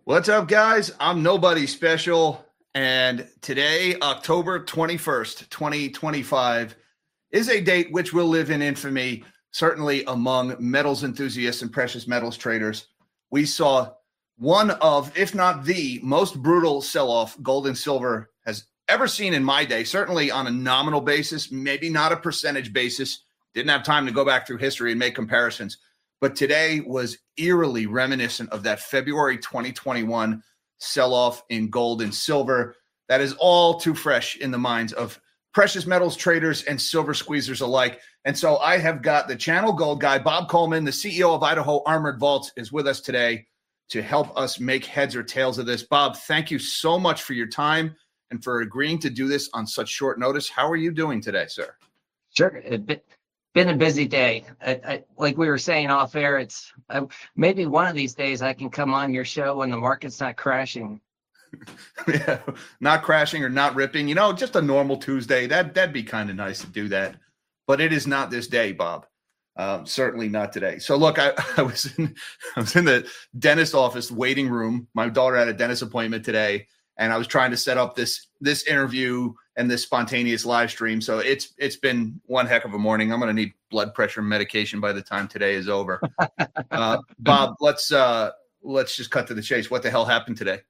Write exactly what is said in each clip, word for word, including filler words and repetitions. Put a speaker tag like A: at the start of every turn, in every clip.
A: What's up, guys? I'm Nobody Special, and today, October twenty-first, twenty twenty-five, is a date which will live in infamy, certainly among metals enthusiasts and precious metals traders. We saw one of, if not the most brutal sell-off gold and silver has ever seen in my day, certainly on a nominal basis, maybe not a percentage basis. Didn't have time to go back through history and make comparisons. But today was eerily reminiscent of that February twenty twenty-one sell-off in gold and silver. That is all too fresh in the minds of precious metals traders and silver squeezers alike. And so I have got the Channel Gold guy, Bob Coleman, the C E O of Idaho Armored Vaults, is with us today to help us make heads or tails of this. Bob, thank you so much for your time and for agreeing to do this on such short notice. How are you doing today, sir?
B: Sure. It, Been a busy day. I, I, like we were saying off air, it's I, maybe one of these days I can come on your show when the market's not crashing.
A: Yeah, not crashing or not ripping. You know, just a normal Tuesday. That that'd be kind of nice to do that, but it is not this day, Bob. Um, certainly not today. So look, I, I was in I was in the dentist office waiting room. My daughter had a dentist appointment today, and I was trying to set up this this interview and this spontaneous live stream. So it's it's been one heck of a morning. I'm going to need blood pressure medication by the time today is over. uh, Bob, let's uh, let's just cut to the chase. What the hell happened today?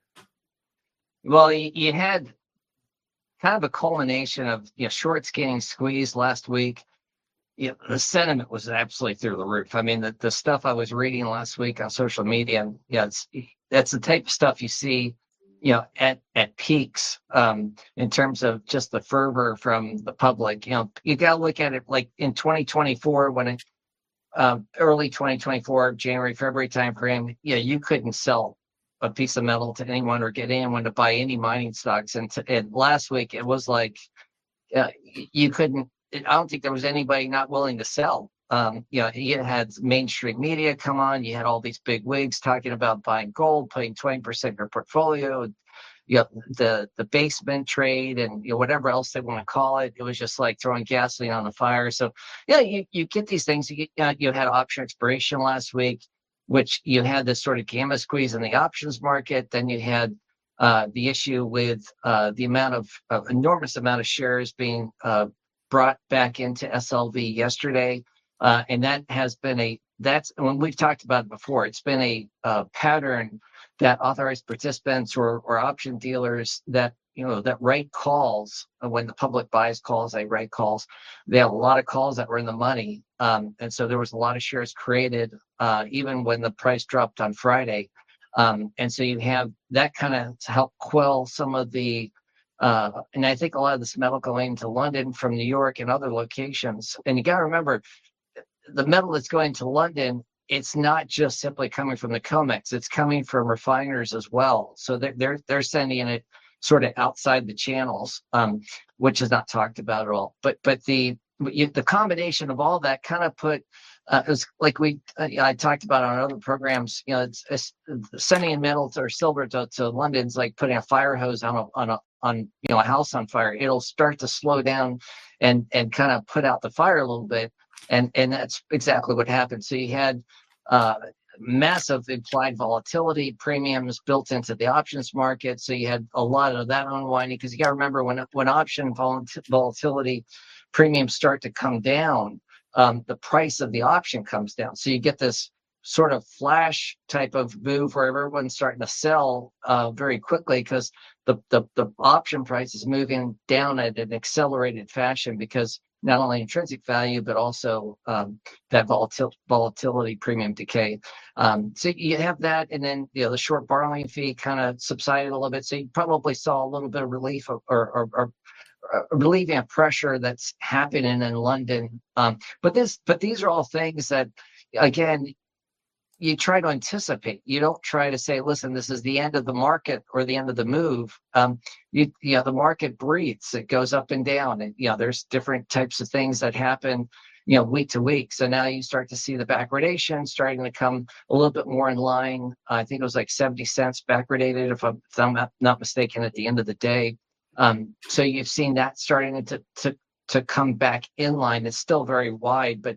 B: Well, you, you had kind of a culmination of you know, shorts getting squeezed last week. You know, the sentiment was absolutely through the roof. I mean, the, the stuff I was reading last week on social media, yeah, it's that's the type of stuff you see you know, at, at peaks um, in terms of just the fervor from the public. You know, you got to look at it like in twenty twenty-four, when it, um, early twenty twenty-four, January, February timeframe, yeah, you couldn't sell a piece of metal to anyone or get anyone to buy any mining stocks. And, to, and last week, it was like uh, you couldn't, I don't think there was anybody not willing to sell. Um, you know, you had mainstream media come on. You had all these big wigs talking about buying gold, putting twenty percent of your portfolio. You know, the the basement trade and you know whatever else they want to call it. It was just like throwing gasoline on the fire. So yeah, you, you get these things. You get, uh, you had option expiration last week, which you had this sort of gamma squeeze in the options market. Then you had uh, the issue with uh, the amount of uh, enormous amount of shares being uh, brought back into S L V yesterday. Uh, and that has been a, that's when we've talked about it before, it's been a uh, pattern that authorized participants or, or option dealers that, you know, that write calls uh, when the public buys calls, they write calls. They have a lot of calls that were in the money. Um, and so there was a lot of shares created uh, even when the price dropped on Friday. Um, and so you have that kind of to help quell some of the Uh, and I think a lot of this metal going to London from New York and other locations. And you got to remember, the metal that's going to London, it's not just simply coming from the COMEX, it's coming from refiners as well. So they're they're, they're sending it sort of outside the channels, um, which is not talked about at all. But but the you, the combination of all that kind of put uh, it was like we uh, I talked about on other programs. You know, it's, it's sending in metal or silver to, to London's like putting a fire hose on a on a on you know a house on fire. It'll start to slow down and and kind of put out the fire a little bit. And and that's exactly what happened. So you had uh, massive implied volatility premiums built into the options market. So you had a lot of that unwinding because you got to remember when when option volatility premiums start to come down, um, the price of the option comes down. So you get this sort of flash type of move where everyone's starting to sell uh, very quickly because the, the the option price is moving down at an accelerated fashion because not only intrinsic value, but also um, that volatil- volatility premium decay. Um, so you have that, and then you know the short borrowing fee kind of subsided a little bit. So you probably saw a little bit of relief or, or, or, or relieving of pressure that's happening in London. Um, but this, but these are all things that, again, you try to anticipate. You don't try to say, listen, this is the end of the market or the end of the move. Um, you, you know, the market breathes, it goes up and down. And, you know, there's different types of things that happen, you know, week to week. So now you start to see the backwardation starting to come a little bit more in line. I think it was like seventy cents backwardated, if I'm, if I'm not, not mistaken, at the end of the day. Um, so you've seen that starting to, to, to come back in line. It's still very wide, but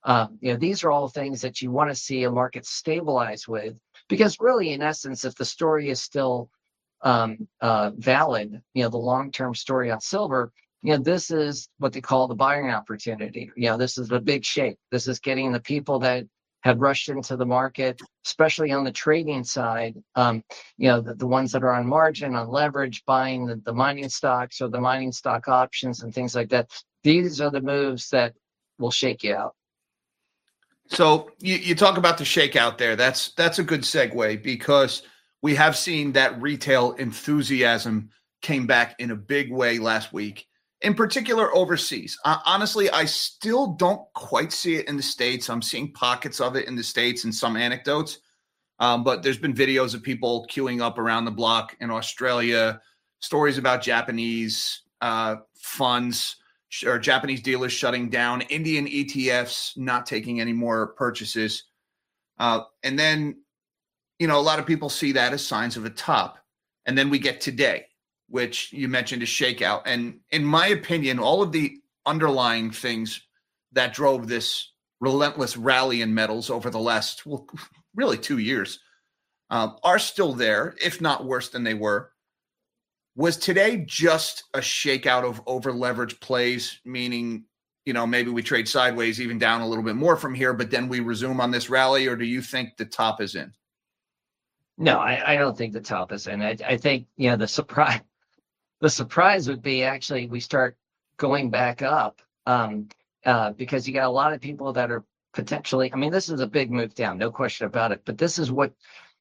B: Um, you know, these are all things that you want to see a market stabilize with, because really, in essence, if the story is still um, uh, valid, you know, the long-term story on silver, you know, this is what they call the buying opportunity. You know, this is the big shake. This is getting the people that had rushed into the market, especially on the trading side, um, you know, the, the ones that are on margin, on leverage, buying the, the mining stocks or the mining stock options and things like that. These are the moves that will shake you out.
A: So you, you talk about the shakeout there. That's that's a good segue, because we have seen that retail enthusiasm came back in a big way last week, in particular overseas. Uh, honestly, I still don't quite see it in the States. I'm seeing pockets of it in the States and some anecdotes. Um, but there's been videos of people queuing up around the block in Australia, stories about Japanese uh, funds or Japanese dealers shutting down, Indian E T Fs not taking any more purchases. Uh, and then, you know, a lot of people see that as signs of a top. And then we get today, which you mentioned is shakeout. And in my opinion, all of the underlying things that drove this relentless rally in metals over the last, well, really two years um, are still there, if not worse than they were. Was today just a shakeout of over leveraged plays, meaning, you know, maybe we trade sideways, even down a little bit more from here, but then we resume on this rally? Or do you think the top is in?
B: No, I, I don't think the top is in. I, I think, you know, the surprise, the surprise would be actually we start going back up um, uh, because you got a lot of people that are potentially, I mean, this is a big move down, no question about it. But this is what,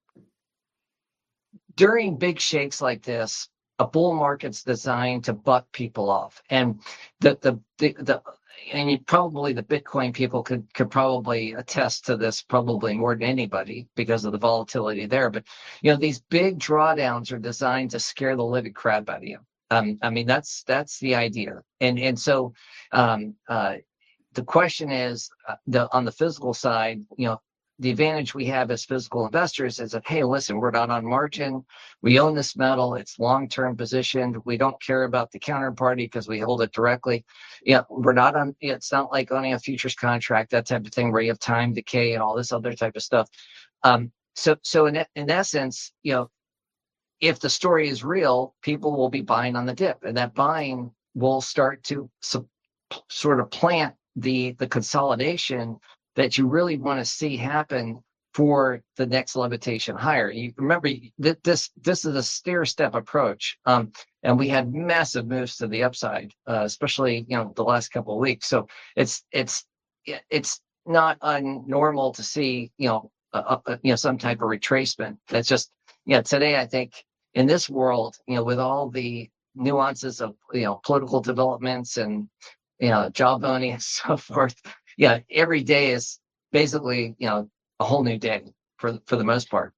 B: during big shakes like this, a bull market's designed to buck people off. And the, the, the, the and you probably the Bitcoin people could could probably attest to this probably more than anybody because of the volatility there. But you know, these big drawdowns are designed to scare the living crap out of you. Um, I mean, that's that's the idea. And and so um, uh, the question is, uh, the on the physical side, you know, the advantage we have as physical investors is that, hey, listen, we're not on margin. We own this metal. It's long-term positioned. We don't care about the counterparty because we hold it directly. Yeah, we're not on, it's not like owning a futures contract, that type of thing where you have time decay and all this other type of stuff. Um, so, so in, in essence, you know, if the story is real, people will be buying on the dip, and that buying will start to su- sort of plant the the consolidation that you really want to see happen for the next levitation higher. You remember that this this is a stair step approach, um, and we had massive moves to the upside, uh, especially you know the last couple of weeks. So it's it's it's not unnormal to see you know a, a, you know some type of retracement. That's just yeah. Today, I think in this world, you know, with all the nuances of you know political developments and you know jawboning and so forth. Yeah, every day is basically, you know, a whole new day for for the most part.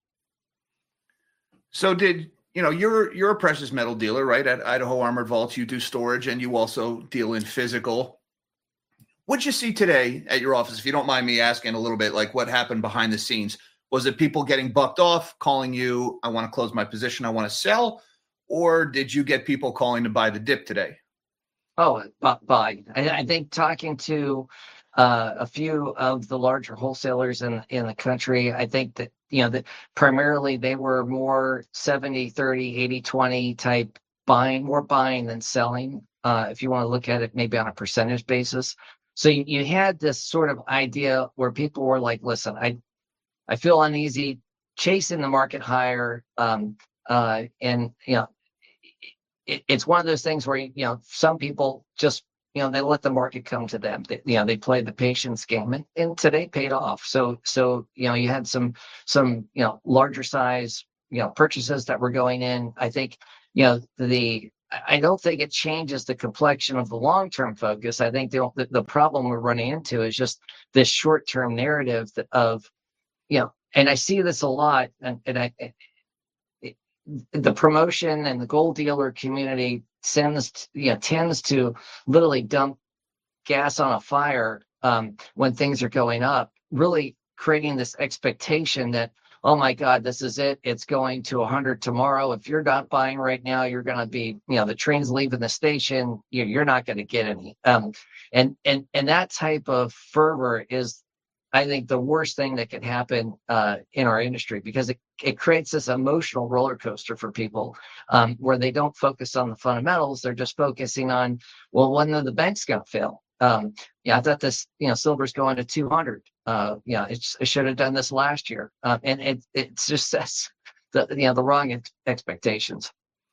A: So did, you know, you're you're a precious metal dealer, right? At Idaho Armored Vaults, you do storage and you also deal in physical. What'd you see today at your office, if you don't mind me asking a little bit, like what happened behind the scenes? Was it people getting bucked off, calling you, I want to close my position, I want to sell? Or did you get people calling to buy the dip today?
B: Oh, buy. I, I think talking to uh, a few of the larger wholesalers in in the country, I think that you know that primarily they were more seventy thirty, eighty twenty type buying, more buying than selling. Uh, if you want to look at it maybe on a percentage basis. So you, you had this sort of idea where people were like, listen, I I feel uneasy chasing the market higher. Um, uh, and you know, it, it's one of those things where, you know, some people just, you know, they let the market come to them. They, you know, they play the patience game, and, and today paid off. So, so, you know, you had some, some, you know, larger size, you know, purchases that were going in. I think, you know, the, I don't think it changes the complexion of the long-term focus. I think the, the, the problem we're running into is just this short-term narrative that of, you know, and I see this a lot, and, and I, it, the promotion and the gold dealer community sends, to, you know, tends to literally dump gas on a fire um, when things are going up, really creating this expectation that, oh my God, this is it. It's going to one hundred tomorrow. If you're not buying right now, you're going to be, you know, the train's leaving the station. You, you're not going to get any. Um, and and and that type of fervor is, I think, the worst thing that can happen uh, in our industry, because it, it creates this emotional roller coaster for people um, where they don't focus on the fundamentals. They're just focusing on, well, when are the bank's going to fail? Um, yeah, I thought this, you know, silver's going to two hundred. Uh, yeah, it's, it should have done this last year. Uh, and it it's just sets the, you know, the wrong ex- expectations.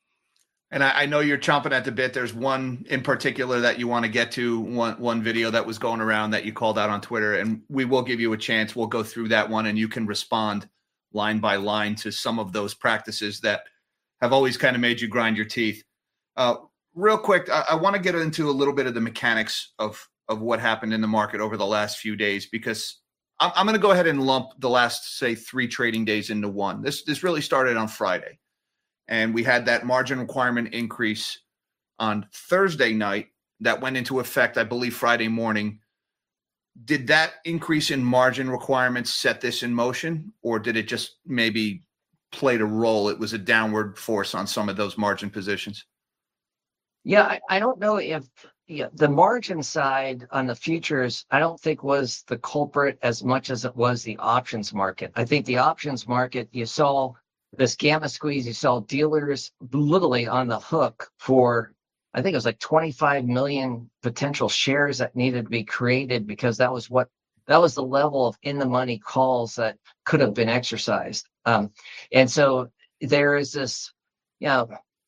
A: And I, I know you're chomping at the bit. There's one in particular that you want to get to, one one video that was going around that you called out on Twitter, and we will give you a chance. We'll go through that one, and you can respond line by line to some of those practices that have always kind of made you grind your teeth. Uh, real quick, I, I want to get into a little bit of the mechanics of, of what happened in the market over the last few days, because I'm, I'm going to go ahead and lump the last, say, three trading days into one. This this really started on Friday. And we had that margin requirement increase on Thursday night that went into effect, I believe, Friday morning. Did that increase in margin requirements set this in motion, or did it just maybe play a role? It was a downward force on some of those margin positions.
B: Yeah, I, I don't know if yeah, the margin side on the futures, I don't think was the culprit as much as it was the options market. I think the options market, you saw this gamma squeeze, you saw dealers literally on the hook for, I think it was like twenty-five million potential shares that needed to be created, because that was what, that was the level of in the money calls that could have been exercised. Um, and so there is this, you know,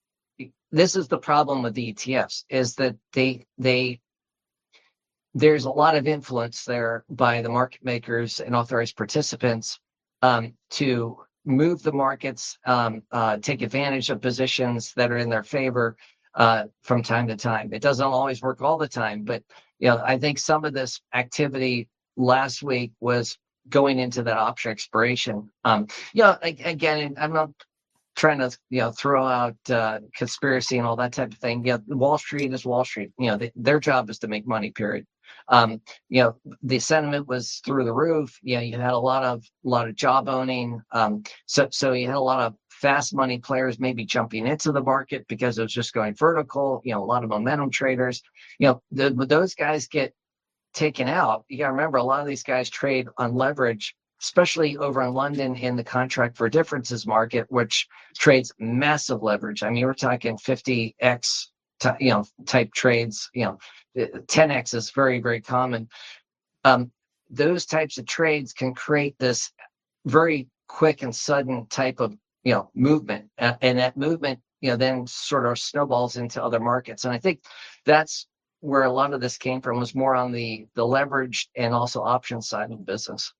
B: this is the problem with the E T Fs, is that they, they, there's a lot of influence there by the market makers and authorized participants um, to move the markets, um, uh, take advantage of positions that are in their favor uh, from time to time. It doesn't always work all the time, but you know, I think some of this activity last week was going into that option expiration. Um, you know, again, I'm not trying to, you know, throw out uh, conspiracy and all that type of thing. Yeah, you know, Wall Street is Wall Street. You know, they, their job is to make money, period. Um, you know, the sentiment was through the roof. You know, you had a lot of a lot of job owning. Um, so so you had a lot of fast money players maybe jumping into the market because it was just going vertical. You know, a lot of momentum traders. You know, the, those guys get taken out. You got to remember, a lot of these guys trade on leverage, especially over in London in the contract for differences market, which trades massive leverage. I mean, we're talking fifty X, t- you know, type trades. You know, ten X is very, very common. Um, those types of trades can create this very quick and sudden type of, you know, movement, uh, and that movement, you know, then sort of snowballs into other markets. And I think that's where a lot of this came from, was more on the the leverage and also option side of the business.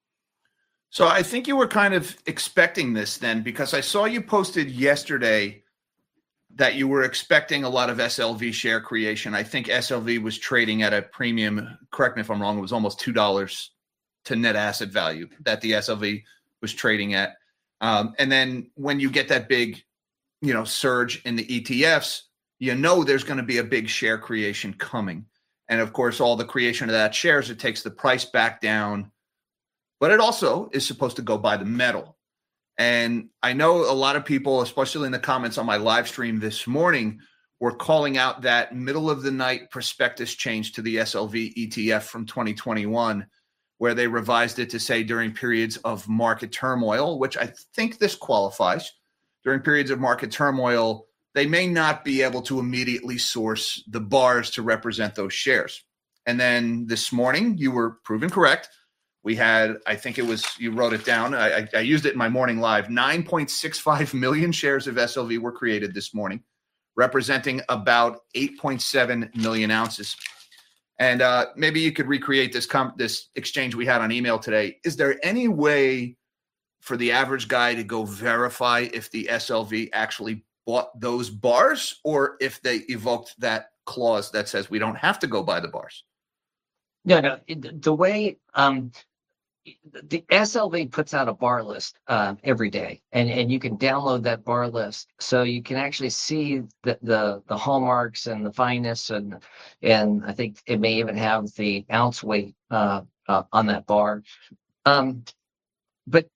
A: So I think you were kind of expecting this then, because I saw you posted yesterday that you were expecting a lot of S L V share creation. I think S L V was trading at a premium, correct me if I'm wrong, it was almost two dollars to net asset value that the S L V was trading at. Um, and then when you get that big, you know, surge in the E T Fs, you know there's going to be a big share creation coming. And of course, all the creation of that shares, it takes the price back down. But it also is supposed to go by the metal. And I know a lot of people, especially in the comments on my live stream this morning, were calling out that middle of the night prospectus change to the S L V E T F from twenty twenty-one, where they revised it to say during periods of market turmoil, which I think this qualifies. During periods of market turmoil, they may not be able to immediately source the bars to represent those shares. And then this morning, you were proven correct. We had, I think it was, you wrote it down, I, I used it in my morning live, nine point six five million shares of S L V were created this morning, representing about eight point seven million ounces. And uh, maybe you could recreate this com- this exchange we had on email today. Is there any way for the average guy to go verify if the S L V actually bought those bars, or if they evoked that clause that says we don't have to go buy the bars?
B: No, no, the way um, the S L V puts out a bar list uh, every day, and, and you can download that bar list, so you can actually see the, the the hallmarks and the fineness, and and I think it may even have the ounce weight uh, uh, on that bar. Um, but to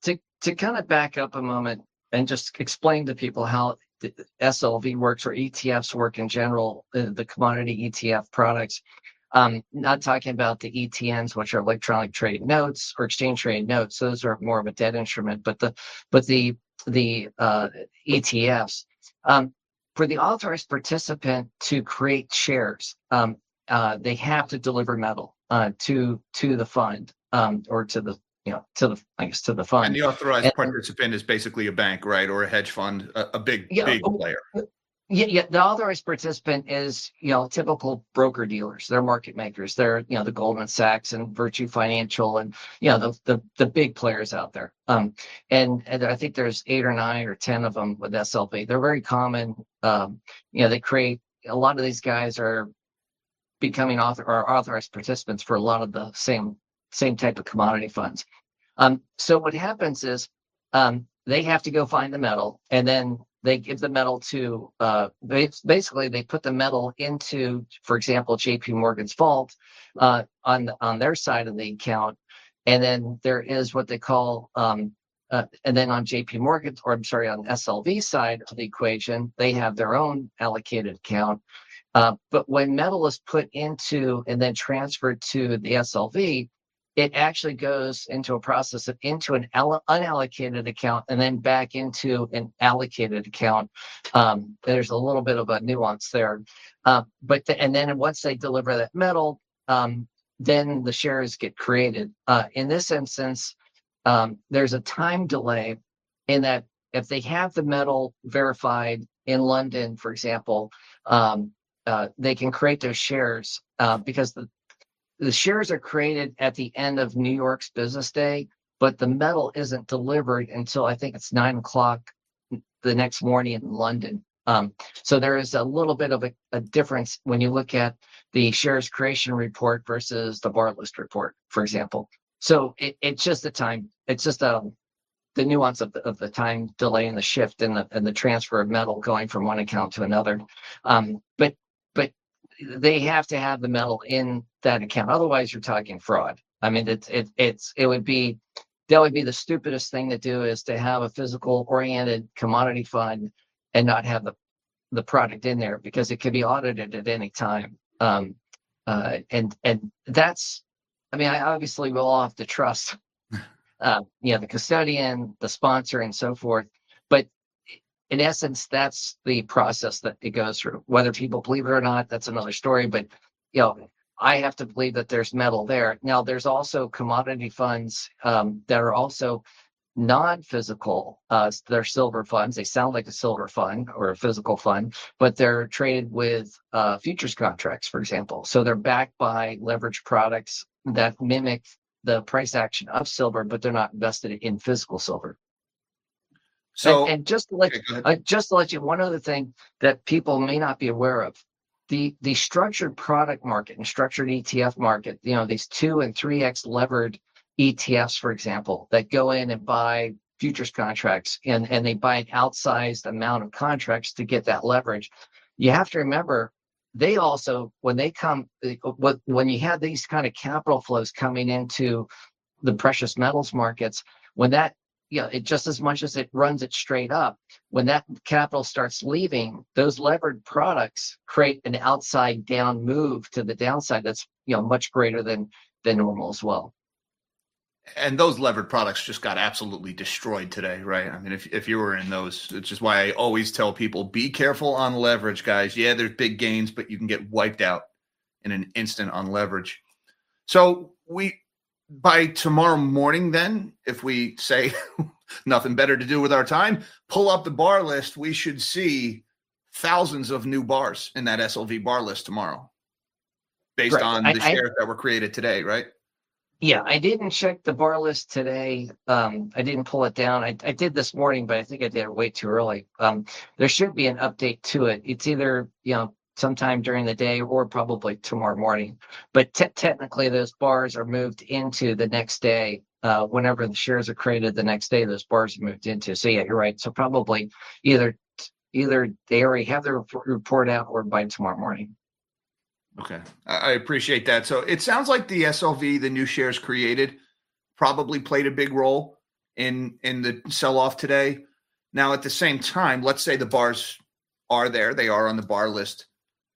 B: to kind of back up a moment and just explain to people how the S L V works or E T Fs work in general, the, the commodity E T F products. Um, not talking about the E T Ns, which are electronic trade notes or exchange trade notes. Those are more of a debt instrument, but the but the the uh, E T Fs. Um, for the authorized participant to create shares, um, uh, they have to deliver metal uh, to to the fund um, or to the you know to the I guess to the fund.
A: And the authorized
B: And,
A: participant is basically a bank, right, or a hedge fund, a, a big
B: yeah,
A: big player.
B: Yeah, yeah. The authorized participant is, you know, typical broker dealers. They're market makers. They're, you know, the Goldman Sachs and Virtue Financial and, you know, the the, the big players out there. Um, and, and I think there's eight or nine or ten of them with S L V. They're very common. Um, you know, they create a lot of these guys are becoming author or authorized participants for a lot of the same same type of commodity funds. Um, so what happens is um, they have to go find the metal, and then they give the metal to uh, they, basically they put the metal into, for example, J P Morgan's vault uh, on on their side of the account, and then there is what they call um, uh, and then on J P Morgan, or I'm sorry, on S L V side of the equation, they have their own allocated account. Uh, but when metal is put into and then transferred to the S L V, it actually goes into a process of into an all- unallocated account and then back into an allocated account. Um, there's a little bit of a nuance there. Uh, but the, and then once they deliver that metal, um, then the shares get created. Uh, in this instance, um, there's a time delay in that if they have the metal verified in London, for example, um, uh, they can create those shares uh, because the the shares are created at the end of New York's business day, but the metal isn't delivered until I think it's nine o'clock the next morning in London. Um, so there is a little bit of a, a difference when you look at the shares creation report versus the bar list report, for example. So it, it's just the time. It's just um, the nuance of the, of the time delay and the shift and the and the transfer of metal going from one account to another. Um, but but they have to have the metal in that account. Otherwise, you're talking fraud. I mean, it's it, it's it would be that would be the stupidest thing to do is to have a physical oriented commodity fund and not have the the product in there because it could be audited at any time. Um, uh, and and that's, I mean, I obviously will all have to trust, uh, you know, the custodian, the sponsor, and so forth. But in essence, that's the process that it goes through. Whether people believe it or not, that's another story. But you know, I have to believe that there's metal there. Now, there's also commodity funds um, that are also non-physical. Uh, they're silver funds. They sound like a silver fund or a physical fund, but they're traded with uh, futures contracts, for example. So they're backed by leveraged products that mimic the price action of silver, but they're not invested in physical silver.
A: So,
B: and, and just to let
A: okay,
B: you, uh, just to let you, one other thing that people may not be aware of, the the structured product market and structured E T F market, you know, these two and three X levered E T Fs, for example, that go in and buy futures contracts and, and they buy an outsized amount of contracts to get that leverage. You have to remember, they also, when they come, when you have these kind of capital flows coming into the precious metals markets, when that, you know, it just as much as it runs it straight up, when that capital starts leaving, those levered products create an outside down move to the downside that's, you know, much greater than than normal as well.
A: And those levered products just got absolutely destroyed today, right? I mean, if if you were in those, it's just why I always tell people, be careful on leverage, guys. Yeah, there's big gains, but you can get wiped out in an instant on leverage. So we, by tomorrow morning, then, if we say nothing better to do with our time, pull up the bar list, we should see thousands of new bars in that S L V bar list tomorrow based
B: Right.
A: on
B: I,
A: the
B: I,
A: shares that were created today, right?
B: Yeah, I didn't check the bar list today. Um, I didn't pull it down. I, I did this morning, but I think I did it way too early. Um, there should be an update to it. It's either, you know, sometime during the day or probably tomorrow morning. But te- technically, those bars are moved into the next day. Uh, whenever the shares are created the next day, those bars are moved into. So yeah, you're right. So probably either either they already have their report out or by tomorrow morning.
A: Okay. I appreciate that. So it sounds like the S L V, the new shares created, probably played a big role in in the sell-off today. Now, at the same time, let's say the bars are there. They are on the bar list.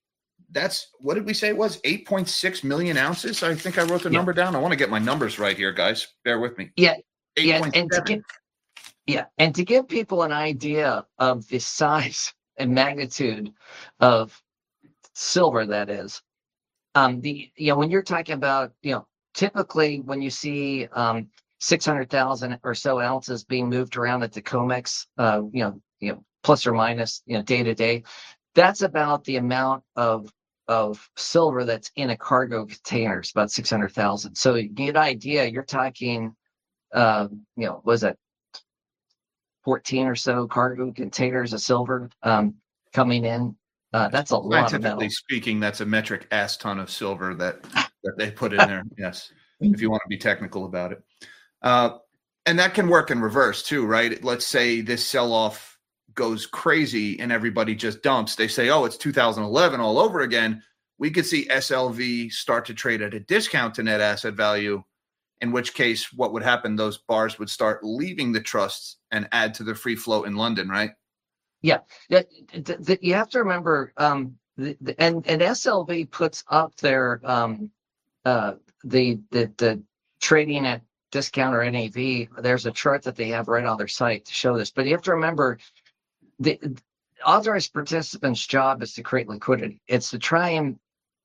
A: That's, what did we say it was? eight point six million ounces? I think I wrote the yeah. number down. I want to get my numbers right here, guys. Bear with me.
B: Yeah. Yeah. And to give, yeah. And to give people an idea of the size and magnitude of silver, that is, um, the, you know, when you're talking about, you know, typically when you see um, six hundred thousand or so ounces being moved around at the COMEX, uh, you know, you know, plus or minus, you know, day to day, that's about the amount of of silver that's in a cargo container. It's about six hundred thousand. So you get an idea, you're talking, uh, you know, was it fourteen or so cargo containers of silver um, coming in? Uh, that's a lot of metal.
A: Speaking, that's a metric ass ton of silver that, that they put in there. Yes. If you want to be technical about it. Uh, and that can work in reverse too, right? Let's say this sell-off goes crazy and everybody just dumps. They say, oh, it's two thousand eleven all over again. We could see S L V start to trade at a discount to net asset value, in which case what would happen? Those bars would start leaving the trusts and add to the free float in London, right?
B: Yeah. That, that, that you have to remember, um, the, the, and, and S L V puts up their um, uh, the, the, the trading at discount or N A V. There's a chart that they have right on their site to show this. But you have to remember, the authorized participants' job is to create liquidity. It's to try and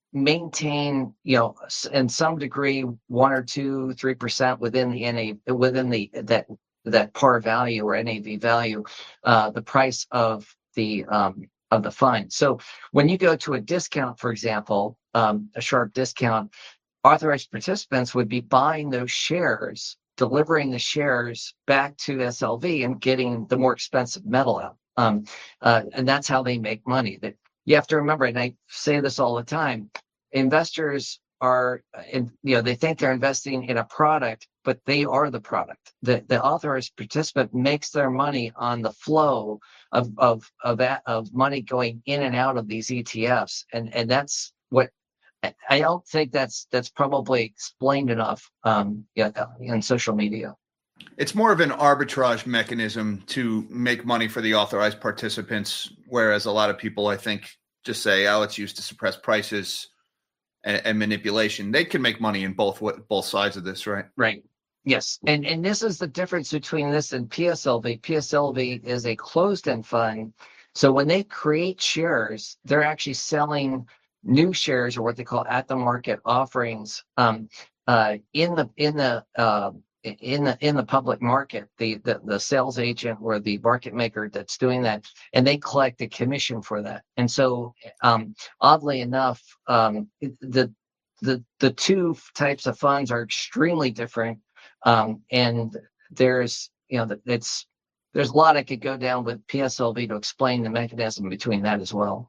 B: maintain, you know, in some degree, one or two, three percent within the N A within the that that par value or N A V value, uh, the price of the um, of the fund. So when you go to a discount, for example, um, a sharp discount, authorized participants would be buying those shares, delivering the shares back to S L V and getting the more expensive metal out. Um, uh, and that's how they make money. That you have to remember, and I say this all the time, investors are, in, you know, they think they're investing in a product, but they are the product. The the authorized participant makes their money on the flow of of of that of money going in and out of these E T Fs, and and that's what I don't think that's that's probably explained enough um, yeah, in social media.
A: It's more of an arbitrage mechanism to make money for the authorized participants, whereas a lot of people, I think, just say, oh, it's used to suppress prices and, and manipulation. They can make money in both both sides of this, right?
B: Right. Yes. And and this is the difference between this and P S L V. P S L V is a closed-end fund. So when they create shares, they're actually selling new shares, or what they call at-the-market offerings, um, uh, in the in the uh, in the in the public market, the, the the sales agent or the market maker that's doing that, and they collect a commission for that. And so, um, oddly enough, um, the the the two types of funds are extremely different. Um, and there's you know it's there's a lot I could go down with P S L V to explain the mechanism between that as well.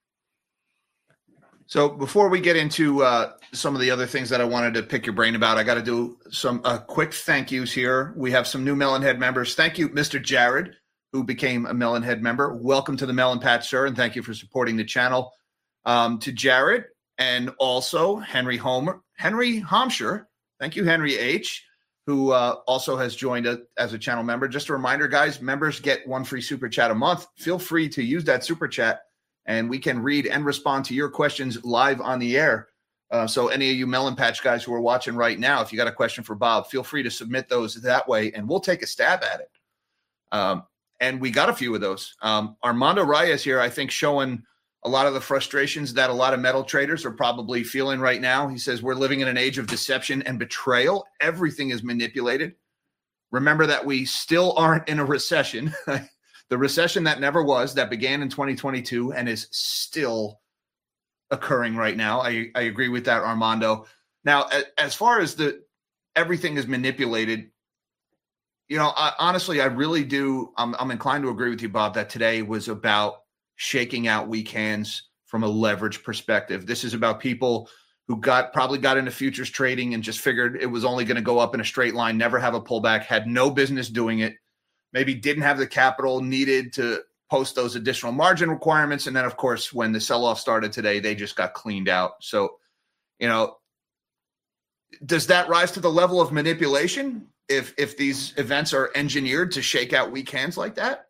A: So before we get into uh, some of the other things that I wanted to pick your brain about, I got to do some uh, quick thank yous here. We have some new Melonhead members. Thank you, Mister Jared, who became a Melonhead member. Welcome to the Melon Patch, sir, and thank you for supporting the channel. Um, to Jared and also Henry Homer, Henry Homsher. Thank you, Henry H., who uh, also has joined us as a channel member. Just a reminder, guys, members get one free super chat a month. Feel free to use that super chat, and we can read and respond to your questions live on the air. Uh, so any of you Melon Patch guys who are watching right now, if you got a question for Bob, feel free to submit those that way, and we'll take a stab at it. Um, and we got a few of those. Um, Armando Reyes here, I think, showing a lot of the frustrations that a lot of metal traders are probably feeling right now. He says, we're living in an age of deception and betrayal. Everything is manipulated. Remember that we still aren't in a recession. The recession that never was, that began in twenty twenty-two and is still occurring right now. I, I agree with that, Armando. Now, as far as the everything is manipulated, you know, I, honestly, I really do. I'm, I'm inclined to agree with you, Bob, that today was about shaking out weak hands from a leverage perspective. This is about people who got probably got into futures trading and just figured it was only going to go up in a straight line, never have a pullback, had no business doing it, maybe didn't have the capital needed to post those additional margin requirements. And then, of course, when the sell-off started today, they just got cleaned out. So, you know, does that rise to the level of manipulation? if if these events are engineered to shake out weak hands like that,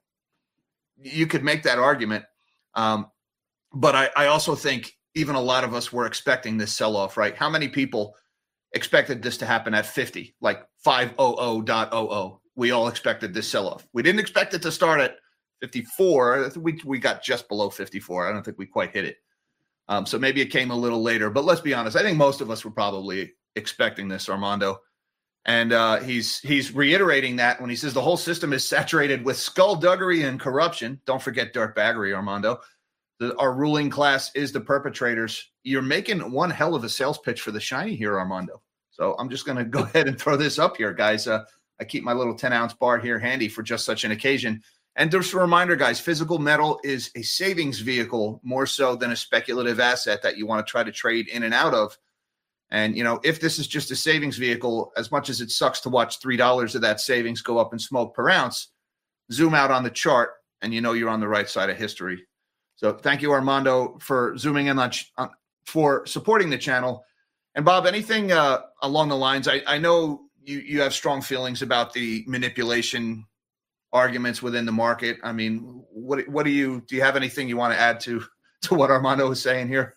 A: you could make that argument. Um, but I, I also think even a lot of us were expecting this sell-off, right? How many people expected this to happen at fifty, like five hundred? We all expected this sell-off. We didn't expect it to start at fifty-four. We we got just below fifty-four. I don't think we quite hit it. Um, so maybe it came a little later. But let's be honest. I think most of us were probably expecting this, Armando. And uh, he's he's reiterating that when he says the whole system is saturated with skullduggery and corruption. Don't forget dirtbaggery, Armando. The, our ruling class is the perpetrators. You're making one hell of a sales pitch for the shiny here, Armando. So I'm just going to go ahead and throw this up here, guys. Uh, I keep my little ten ounce bar here handy for just such an occasion. And just a reminder, guys, physical metal is a savings vehicle more so than a speculative asset that you want to try to trade in and out of. And, you know, if this is just a savings vehicle, as much as it sucks to watch three dollars of that savings go up in smoke per ounce, zoom out on the chart and you know you're on the right side of history. So thank you, Armando, for zooming in on, on for supporting the channel. And Bob, anything uh, along the lines, I, I know you, you have strong feelings about the manipulation arguments within the market. I mean, what what do you do you have anything you want to add to to what Armando was saying here?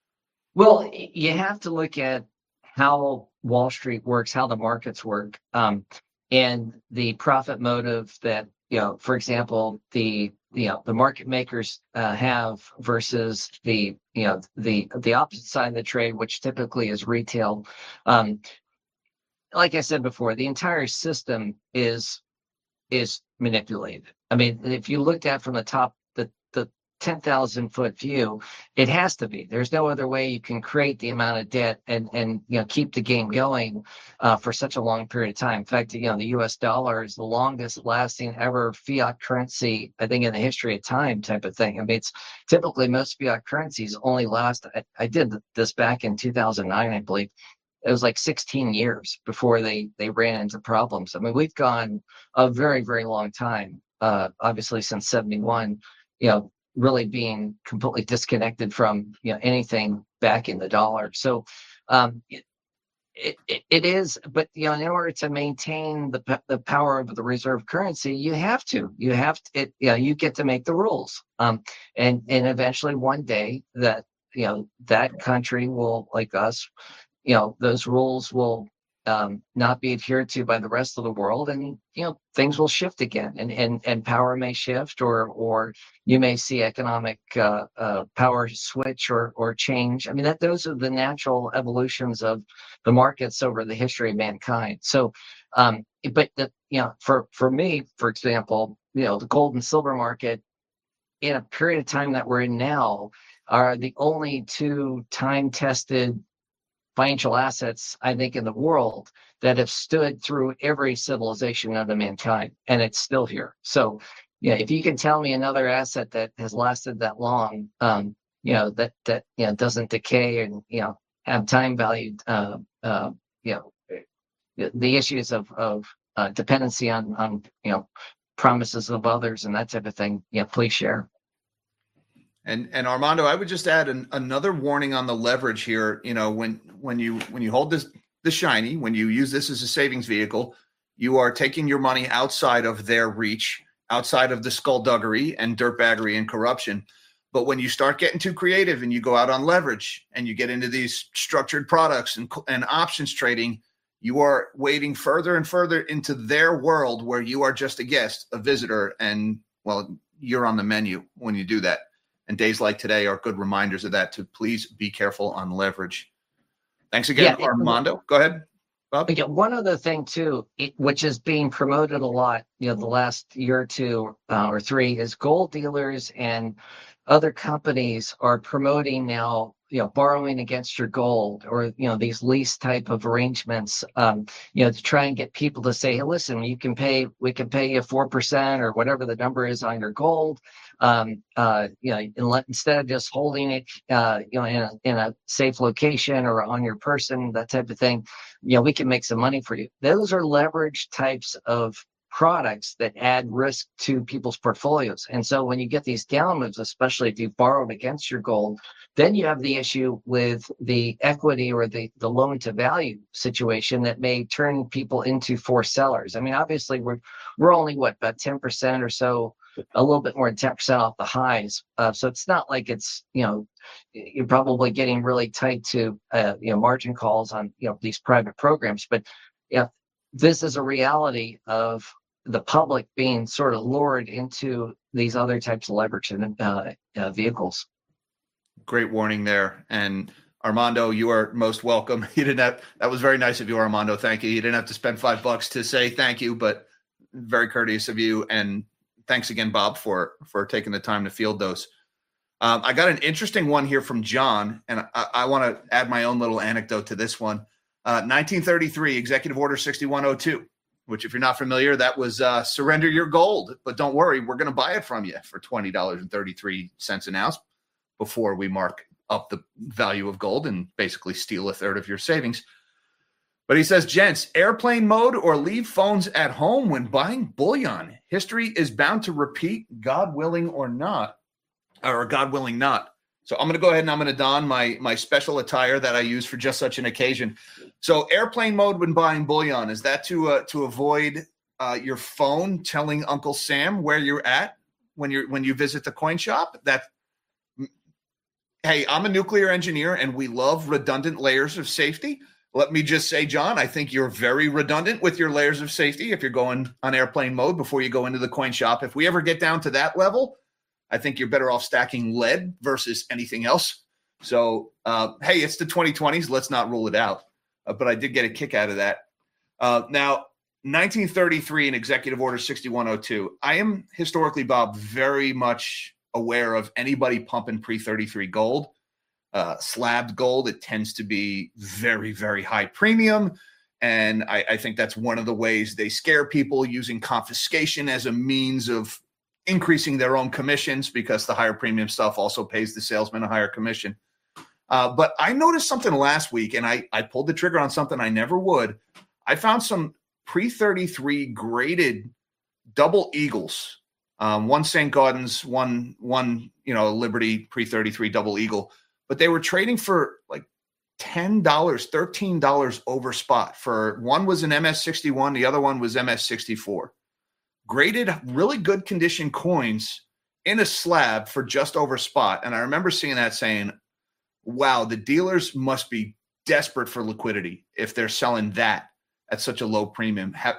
B: Well, you have to look at how Wall Street works, how the markets work, um, and the profit motive that, you know, for example, the you know the market makers uh, have versus the you know the the opposite side of the trade, which typically is retail. Um, like I said before, the entire system is is manipulated. I mean, if you looked at from the top, the the ten thousand foot view, it has to be. There's no other way you can create the amount of debt and and you know keep the game going uh, for such a long period of time. In fact, you know the U S dollar is the longest lasting ever fiat currency, I think, in the history of time, type of thing. I mean, it's typically most fiat currencies only last. I, I did this back in two thousand nine, I believe. It was like sixteen years before they they ran into problems. I mean, we've gone a very, very long time, uh, obviously since seventy-one, you know, really being completely disconnected from, you know, anything backing the dollar. So um, it, it, it is, but, you know, in order to maintain the the power of the reserve currency, you have to, you have to, it, you know, you get to make the rules. Um, and, and eventually one day that, you know, that country will, like us, you know, those rules will um, not be adhered to by the rest of the world, and you know, things will shift again, and and and power may shift, or or you may see economic uh, uh, power switch or or change. I mean, that those are the natural evolutions of the markets over the history of mankind. So, um, but the, you know, for for me, for example, you know, the gold and silver market in a period of time that we're in now are the only two time-tested financial assets, I think, in the world that have stood through every civilization of mankind, and it's still here. So, yeah, if you can tell me another asset that has lasted that long, um, you know, that that you know doesn't decay and you know have time value, uh, uh, you know, the, the issues of of uh, dependency on on you know promises of others and that type of thing, yeah, please share.
A: And and Armando, I would just add an, another warning on the leverage here. You know, when when you when you hold this the shiny, when you use this as a savings vehicle, you are taking your money outside of their reach, outside of the skullduggery and dirtbaggery and corruption. But when you start getting too creative and you go out on leverage and you get into these structured products and and options trading, you are wading further and further into their world where you are just a guest, a visitor, and well, you're on the menu when you do that. And days like today are good reminders of that, to please be careful on leverage. Thanks again, yeah, Armando. Go ahead, Bob.
B: Yeah, one other thing, too, it, which is being promoted a lot, you know, the last year or two uh, or three, is gold dealers and other companies are promoting now, you know, borrowing against your gold, or, you know, these lease type of arrangements, um, you know, to try and get people to say, hey, listen, you can pay, we can pay you four percent or whatever the number is on your gold. Um, uh, you know, instead of just holding it, uh, you know, in a, in a safe location or on your person, that type of thing, you know, we can make some money for you. Those are leverage types of products that add risk to people's portfolios. And so when you get these down moves, especially if you borrowed against your gold, then you have the issue with the equity or the, the loan to value situation that may turn people into forced sellers. I mean, obviously we're we're only what, about ten percent or so, a little bit more than ten percent off the highs. Uh, so it's not like it's, you know, you're probably getting really tight to, uh, you know, margin calls on, you know, these private programs. But yeah, this is a reality of the public being sort of lured into these other types of leverage and uh, uh, vehicles.
A: Great warning there. And Armando, you are most welcome. You didn't have, that was very nice of you, Armando. Thank you. You didn't have to spend five bucks to say thank you, but very courteous of you. And thanks again, Bob, for, for taking the time to field those. Um, I got an interesting one here from John, and I, I want to add my own little anecdote to this one. Uh, nineteen thirty-three, Executive Order sixty-one oh two, which if you're not familiar, that was uh, surrender your gold. But don't worry, we're going to buy it from you for twenty dollars and thirty-three cents an ounce before we mark up the value of gold and basically steal a third of your savings. But he says, gents, airplane mode or leave phones at home when buying bullion. History is bound to repeat, God willing or not, or God willing not. So I'm going to go ahead and I'm going to don my, my special attire that I use for just such an occasion. So airplane mode when buying bullion, is that to uh, to avoid uh, your phone telling Uncle Sam where you're at when you're when you visit the coin shop? That, hey, I'm a nuclear engineer and we love redundant layers of safety. Let me just say, John, I think you're very redundant with your layers of safety if you're going on airplane mode before you go into the coin shop. If we ever get down to that level, I think you're better off stacking lead versus anything else. So, uh, hey, it's the twenty twenties. Let's not rule it out. Uh, but I did get a kick out of that. Uh, now, nineteen thirty-three in Executive Order sixty-one oh two. I am historically, Bob, very much aware of anybody pumping pre thirty-three gold. Uh, slabbed gold, it tends to be very, very high premium. And I, I think that's one of the ways they scare people, using confiscation as a means of increasing their own commissions, because the higher premium stuff also pays the salesman a higher commission. Uh, but I noticed something last week, and I, I pulled the trigger on something I never would. I found some pre thirty-three graded double eagles. Um, one Saint Gaudens, one, one, you know, Liberty pre thirty-three double eagle. But they were trading for like ten dollars, thirteen dollars over spot. For one was an M S sixty-one, the other one was M S sixty-four. Graded, really good condition coins in a slab for just over spot. And I remember seeing that saying, wow, the dealers must be desperate for liquidity if they're selling that at such a low premium. Have,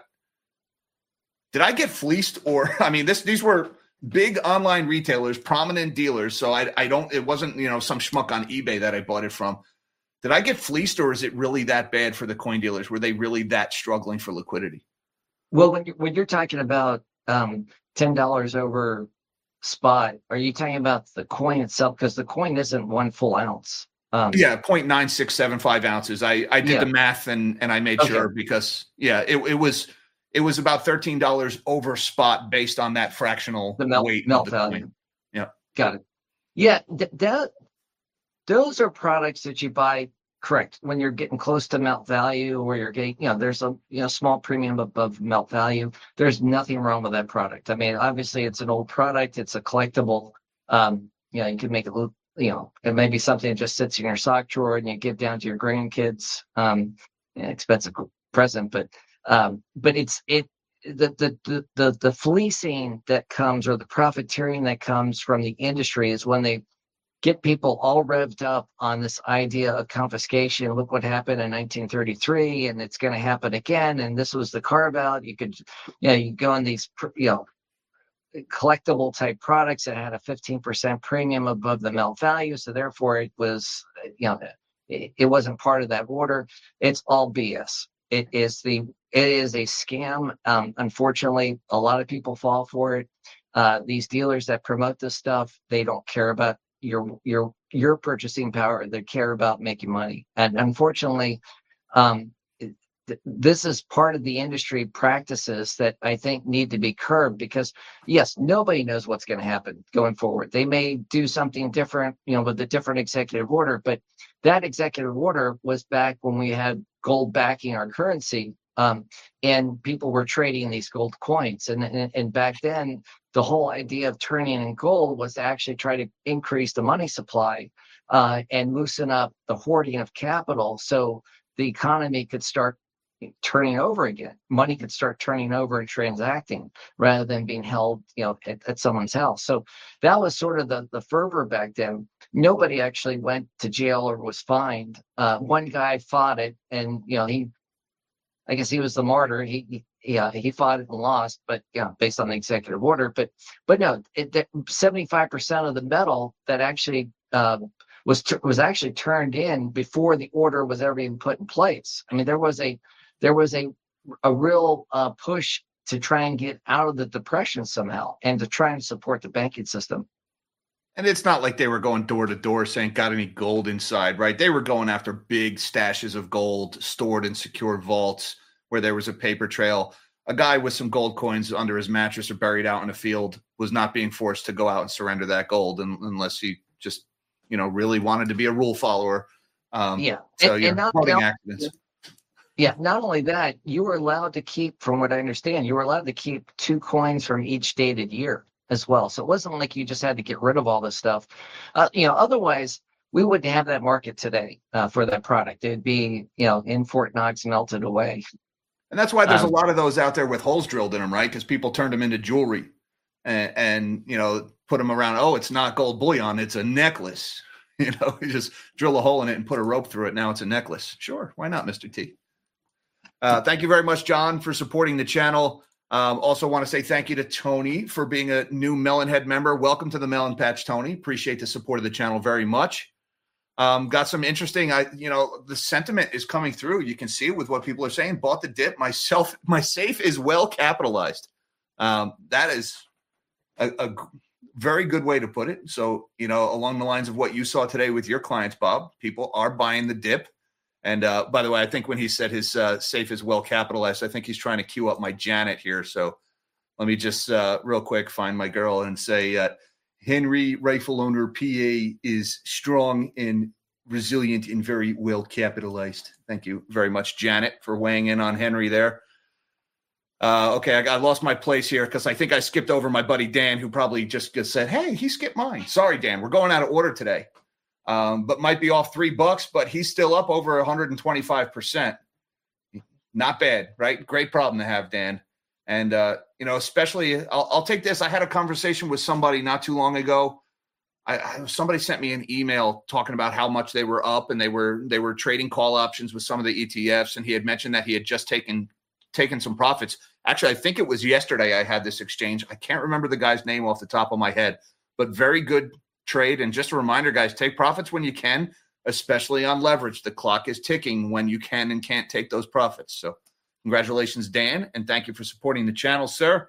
A: did I get fleeced? Or, I mean, this these were big online retailers, prominent dealers. So I, I don't, it wasn't, you know, some schmuck on eBay that I bought it from. Did I get fleeced, or is it really that bad for the coin dealers? Were they really that struggling for liquidity?
B: Well, when you're, when you're talking about um, ten dollars over spot, are you talking about the coin itself? Because the coin isn't one full ounce. Um,
A: yeah, zero point nine six seven five ounces. I, I did yeah. the math and, and I made okay. sure, because, yeah, it, it was it was about thirteen dollars over spot based on that fractional
B: the melt,
A: weight
B: melt
A: of the
B: value.
A: coin. Yeah,
B: got it. Yeah, th- that those are products that you buy. Correct. When you're getting close to melt value, or you're getting, you know, there's a you know small premium above melt value. There's nothing wrong with that product. I mean, obviously it's an old product. It's a collectible. Um, you know, you can make it look, you know, it may be something that just sits in your sock drawer and you give down to your grandkids. Um, an expensive present, but um, but it's it the, the the the the fleecing that comes, or the profiteering that comes from the industry, is when they get people all revved up on this idea of confiscation. Look what happened in nineteen thirty-three, and it's going to happen again. And this was the carve out. You could, you know, you go on these, you know, collectible type products that had a fifteen percent premium above the melt value. So therefore it was, you know, it, it wasn't part of that order. It's all B S. It is the, it is a scam. Um, unfortunately, a lot of people fall for it. Uh, these dealers that promote this stuff, they don't care about your your your purchasing power. They care about making money. And unfortunately, um th- this is part of the industry practices that I think need to be curbed, because yes, nobody knows what's going to happen going forward. They may do something different, you know, with a different executive order, but that executive order was back when we had gold backing our currency. Um, and people were trading these gold coins. And, and, and back then, the whole idea of turning in gold was to actually try to increase the money supply uh, and loosen up the hoarding of capital so the economy could start turning over again. Money could start turning over and transacting rather than being held, you know, at, at someone's house. So that was sort of the, the fervor back then. Nobody actually went to jail or was fined. Uh, one guy fought it, and you know, he, I guess he was the martyr. He, he yeah, he fought it and lost, but yeah, based on the executive order. But but no, it, seventy-five percent of the metal that actually uh, was was actually turned in before the order was ever even put in place. I mean, there was a there was a a real uh, push to try and get out of the depression somehow and to try and support the banking system.
A: And it's not like they were going door to door saying, got any gold inside, right? They were going after big stashes of gold stored in secure vaults where there was a paper trail. A guy with some gold coins under his mattress or buried out in a field was not being forced to go out and surrender that gold unless he just, you know, really wanted to be a rule follower. Um,
B: yeah.
A: So
B: and,
A: you're
B: and not,
A: flooding
B: not,
A: accidents.
B: Yeah. Not only that, you were allowed to keep, from what I understand, you were allowed to keep two coins from each dated year as well. So it wasn't like you just had to get rid of all this stuff. Uh, you know, otherwise we wouldn't have that market today uh, for that product. It'd be, you know, in Fort Knox, melted away.
A: And that's why there's um, a lot of those out there with holes drilled in them, right? Because people turned them into jewelry and, and, you know, put them around. Oh, it's not gold bullion. It's a necklace. You know, you just drill a hole in it and put a rope through it. Now it's a necklace. Sure. Why not, Mister T? Uh, thank you very much, John, for supporting the channel. Um, also want to say thank you to Tony for being a new Melonhead member. Welcome to the Melon Patch, Tony. Appreciate the support of the channel very much. Um, got some interesting, I, you know, the sentiment is coming through. You can see it with what people are saying. Bought the dip. Myself, my safe is well capitalized. Um, that is a, a very good way to put it. So, you know, along the lines of what you saw today with your clients, Bob, people are buying the dip. And uh, by the way, I think when he said his uh, safe is well capitalized, I think he's trying to cue up my Janet here. So let me just uh, real quick find my girl and say, uh, Henry Rifle Owner P A is strong and resilient and very well capitalized. Thank you very much, Janet, for weighing in on Henry there. Uh, okay, I, I lost my place here because I think I skipped over my buddy Dan, who probably just, just said, hey, he skipped mine. Sorry, Dan, we're going out of order today. Um, but might be off three bucks, but he's still up over one hundred twenty-five percent. Not bad, right? Great problem to have, Dan. And, uh, you know, especially I'll, I'll take this. I had a conversation with somebody not too long ago. I, I somebody sent me an email talking about how much they were up and they were, they were trading call options with some of the E T Fs. And he had mentioned that he had just taken, taken some profits. Actually, I think it was yesterday I had this exchange. I can't remember the guy's name off the top of my head, but very good trade. And just a reminder, guys, take profits when you can, especially on leverage. The clock is ticking when you can and can't take those profits. So congratulations, Dan, and thank you for supporting the channel, sir.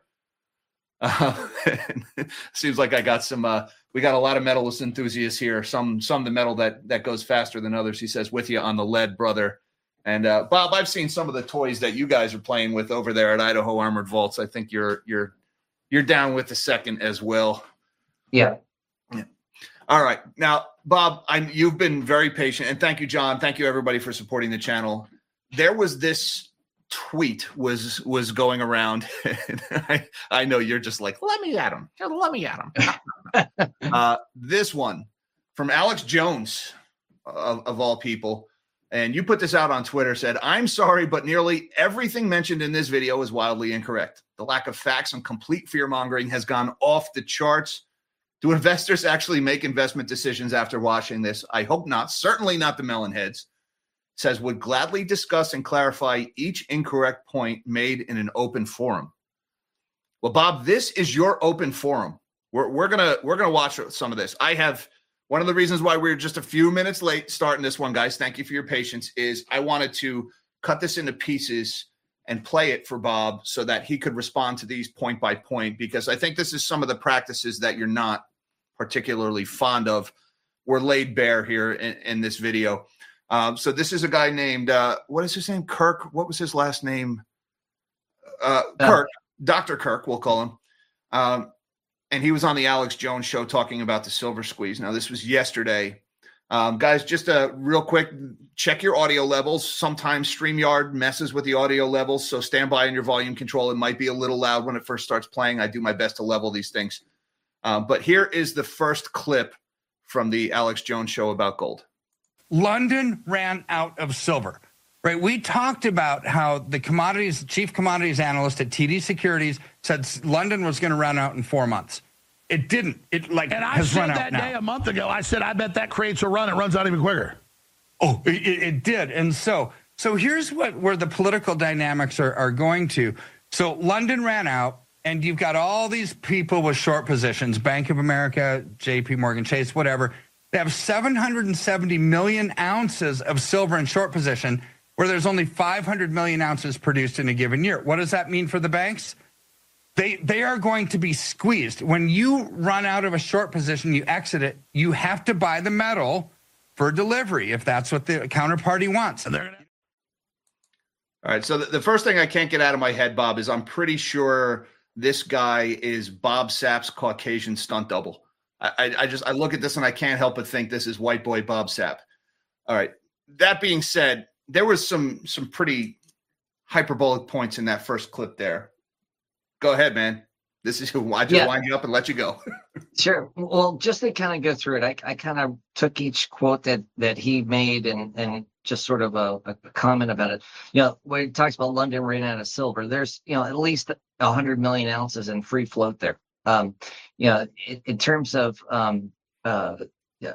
A: Uh, seems like I got some, uh, we got a lot of Medalist enthusiasts here. Some, some the metal that, that goes faster than others. He says, with you on the lead, brother. And uh, Bob, I've seen some of the toys that you guys are playing with over there at Idaho Armored Vaults. I think you're, you're, you're down with the second as well.
B: Yeah.
A: Yeah. All right. Now, Bob, I'm, you've been very patient. And thank you, John. Thank you, everybody, for supporting the channel. There was this tweet was was going around. And I, I know you're just like, let me at him. Let me at him. uh, this one from Alex Jones, of, of all people. And you put this out on Twitter, said, I'm sorry, but nearly everything mentioned in this video is wildly incorrect. The lack of facts and complete fear-mongering has gone off the charts. Do investors actually make investment decisions after watching this? I hope not. Certainly not the Melonheads. Says would gladly discuss and clarify each incorrect point made in an open forum. Well, Bob, this is your open forum. We're we're gonna we're gonna watch some of this. I have one of the reasons why we're just a few minutes late starting this one, guys. Thank you for your patience. Is I wanted to cut this into pieces and play it for Bob so that he could respond to these point by point, because I think this is some of the practices that you're not particularly fond of were laid bare here in, in this video. Um, so this is a guy named, uh, what is his name? Kirk. What was his last name? Uh, Kirk, Doctor Kirk, we'll call him. Um, and he was on the Alex Jones show talking about the silver squeeze. Now, this was yesterday. Um, guys, just a real quick, check your audio levels. Sometimes StreamYard messes with the audio levels, so stand by on your volume control. It might be a little loud when it first starts playing. I do my best to level these things. Um, but here is the first clip from the Alex Jones show about gold.
C: London ran out of silver, right? We talked about how the commodities, chief commodities analyst at T D Securities said London was going to run out in four months. It didn't. It like
D: and I
C: has
D: said
C: run out
D: that
C: now.
D: day a month ago. I said I bet that creates a run. It runs out even quicker.
C: Oh, it, it did. And so, so here's what where the political dynamics are, are going to. So London ran out, and you've got all these people with short positions: Bank of America, J P Morgan Chase, whatever. They have seven hundred seventy million ounces of silver in short position, where there's only five hundred million ounces produced in a given year. What does that mean for the banks? They they are going to be squeezed. When you run out of a short position, you exit it, you have to buy the metal for delivery if that's what the counterparty wants.
A: All right, so the, the first thing I can't get out of my head, Bob, is I'm pretty sure this guy is Bob Sapp's Caucasian stunt double. I, I, I just I look at this and I can't help but think this is white boy Bob Sapp. All right, that being said, there was some some pretty hyperbolic points in that first clip there. Go ahead, man. This is who I just
B: Yeah.
A: wind you up and let you go.
B: Sure. Well, just to kind of go through it, I, I kind of took each quote that that he made and and just sort of a, a comment about it. You know, when he talks about London ran out of silver, there's you know at least a hundred million ounces in free float there. Um, you know, in, in terms of um, uh, yeah,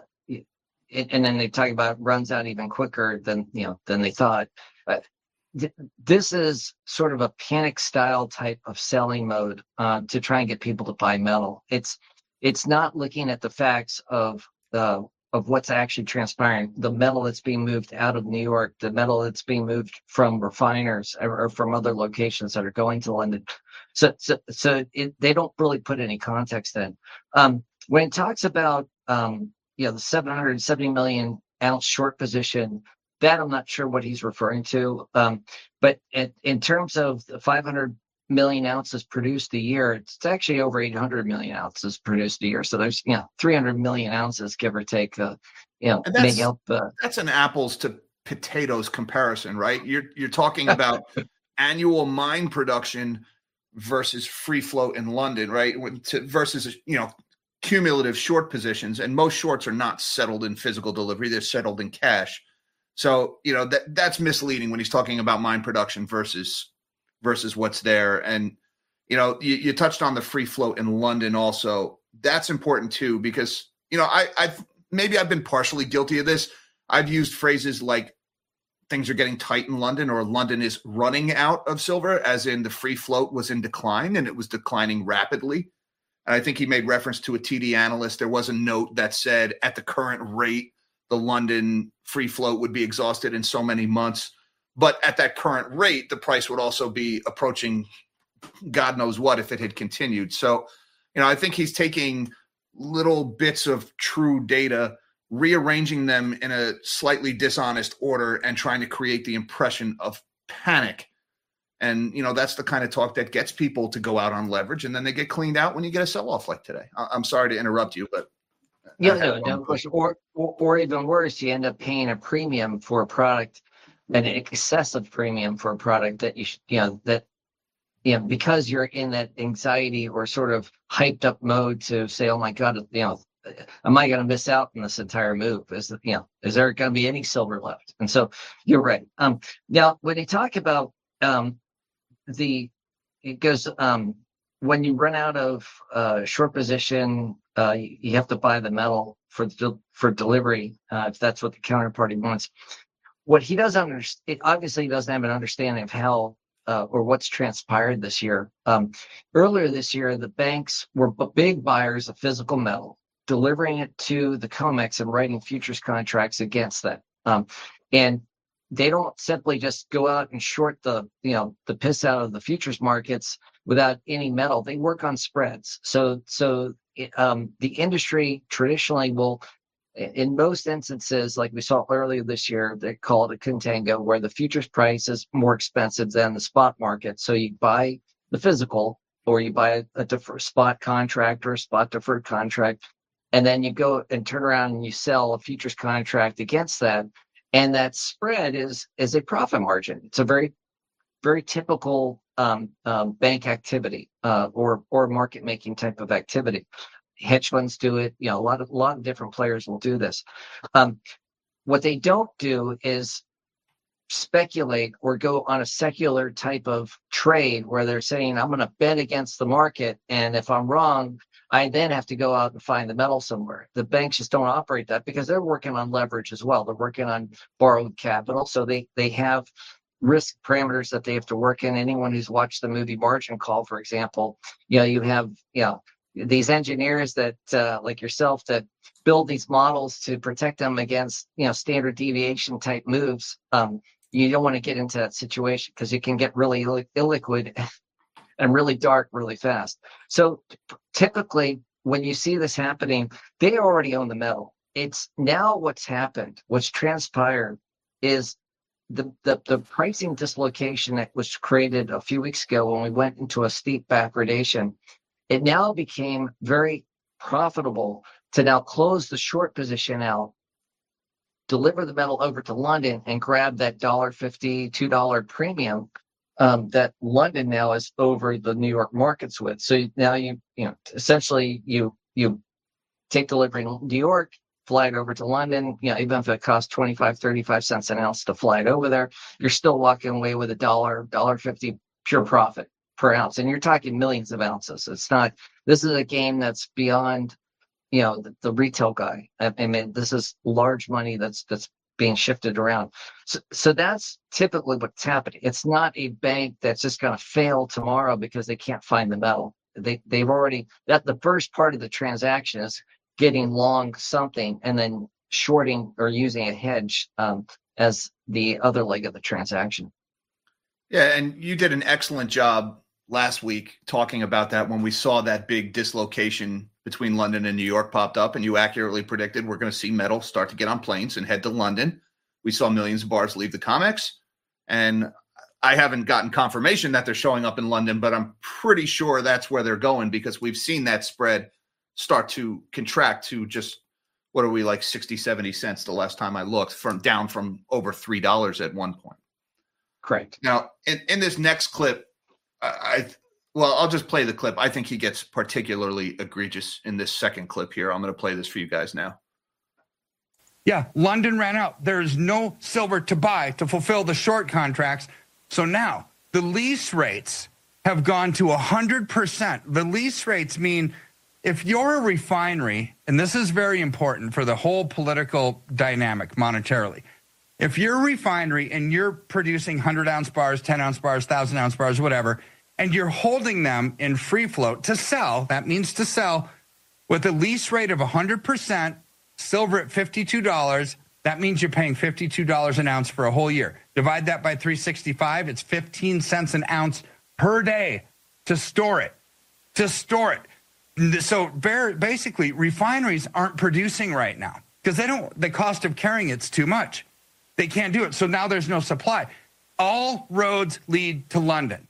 B: it, and then they talk about runs out even quicker than you know than they thought. Uh, th- this is sort of a panic style type of selling mode uh, to try and get people to buy metal. It's it's not looking at the facts of the of what's actually transpiring, the metal that's being moved out of New York, the metal that's being moved from refiners or, or from other locations that are going to London. So, so, so it, they don't really put any context in. Um, when it talks about, um, you know, the seven hundred seventy million ounce short position, that I'm not sure what he's referring to. Um, but in, in terms of the five hundred million ounces produced a year, it's actually over eight hundred million ounces produced a year. So there's, you know, three hundred million ounces, give or take, uh, you know, make up. Uh,
A: that's an apples to potatoes comparison, right? You're, you're talking about annual mine production versus free float in London, right? To, versus, you know, cumulative short positions. And most shorts are not settled in physical delivery. They're settled in cash. So, you know, that that's misleading when he's talking about mine production versus versus what's there. And, you know, you, you touched on the free float in London also. That's important too, because, you know, I, I've maybe I've been partially guilty of this. I've used phrases like things are getting tight in London, or London is running out of silver, as in the free float was in decline and it was declining rapidly. And I think he made reference to a T D analyst. There was a note that said at the current rate, the London free float would be exhausted in so many months. But at that current rate, the price would also be approaching God knows what if it had continued. So, you know, I think he's taking little bits of true data, rearranging them in a slightly dishonest order and trying to create the impression of panic. And, you know, that's the kind of talk that gets people to go out on leverage, and then they get cleaned out when you get a sell-off like today. I- I'm sorry to interrupt you, but
B: yeah, no, no, or, or or even worse, you end up paying a premium for a product, an excessive premium for a product that you should, you know, that, you know, because you're in that anxiety or sort of hyped up mode to say, oh my God, you know, am I going to miss out on this entire move? Is, you know, is there going to be any silver left? And so you're right. Um, now, when you talk about um, the, it goes, um, when you run out of uh, short position, uh, you, you have to buy the metal for the, for delivery, uh, if that's what the counterparty wants. What he doesn't understand, obviously, he doesn't have an understanding of how uh, or what's transpired this year. Um, earlier this year, the banks were b- big buyers of physical metal, delivering it to the COMEX and writing futures contracts against that. Um, and they don't simply just go out and short the, you know, the piss out of the futures markets without any metal. They work on spreads. So, so um, the industry traditionally will, in most instances, like we saw earlier this year, they call it a contango, where the futures price is more expensive than the spot market. So you buy the physical, or you buy a, a defer, spot contract or a spot deferred contract and then you go and turn around and you sell a futures contract against that, and that spread is is a profit margin. It's a very very typical um, um, bank activity uh, or or market making type of activity. Hedge funds do it. You know, a lot of a lot of different players will do this. Um, what they don't do is speculate or go on a secular type of trade where they're saying, I'm going to bet against the market, and if I'm wrong, I then have to go out and find the metal somewhere. The banks just don't operate that because they're working on leverage as well. They're working on borrowed capital, so they they have risk parameters that they have to work in. Anyone who's watched the movie Margin Call, for example, you know, you have, you know, these engineers that uh, like yourself that build these models to protect them against, you know, standard deviation type moves. Um, you don't want to get into that situation because it can get really Ill- illiquid and really dark really fast. So typically when you see this happening, they already own the metal. It's now what's happened, what's transpired is The, the the pricing dislocation that was created a few weeks ago when we went into a steep backwardation, it now became very profitable to now close the short position out, deliver the metal over to London, and grab that one dollar fifty, two dollars premium um, that London now is over the New York markets with. So now you you know essentially you you take delivery in New York, fly it over to London, you know, even if it costs twenty-five, thirty-five cents an ounce to fly it over there, you're still walking away with a dollar, dollar fifty pure profit per ounce. And you're talking millions of ounces. It's not, this is a game that's beyond, you know, the, the retail guy. I, I mean, this is large money that's, that's being shifted around. So, so that's typically what's happening. It's not a bank that's just going to fail tomorrow because they can't find the metal. They, they've already, that the first part of the transaction is getting long something and then shorting or using a hedge um, as the other leg of the transaction.
A: Yeah, and you did an excellent job last week talking about that when we saw that big dislocation between London and New York popped up, and you accurately predicted we're going to see metal start to get on planes and head to London. We saw millions of bars leave the COMEX, and I haven't gotten confirmation that they're showing up in London, but I'm pretty sure that's where they're going because we've seen that spread start to contract to just, what are we, like sixty, seventy cents the last time I looked, from down from over three dollars at one point.
B: Correct.
A: Now, in, in this next clip, I, I well, I'll just play the clip. I think he gets particularly egregious in this second clip here. I'm going to play this for you guys now.
C: Yeah, London ran out. There's no silver to buy to fulfill the short contracts. So now the lease rates have gone to one hundred percent. The lease rates mean if you're a refinery, and this is very important for the whole political dynamic monetarily, if you're a refinery and you're producing one hundred ounce bars, ten ounce bars, one thousand ounce bars, whatever, and you're holding them in free float to sell, that means to sell with a lease rate of one hundred percent, silver at fifty-two dollars, that means you're paying fifty-two dollars an ounce for a whole year. Divide that by three hundred sixty-five, it's fifteen cents an ounce per day to store it, to store it. So basically, refineries aren't producing right now because they don't, the cost of carrying it's too much. They can't do it. So now there's no supply. All roads lead to London.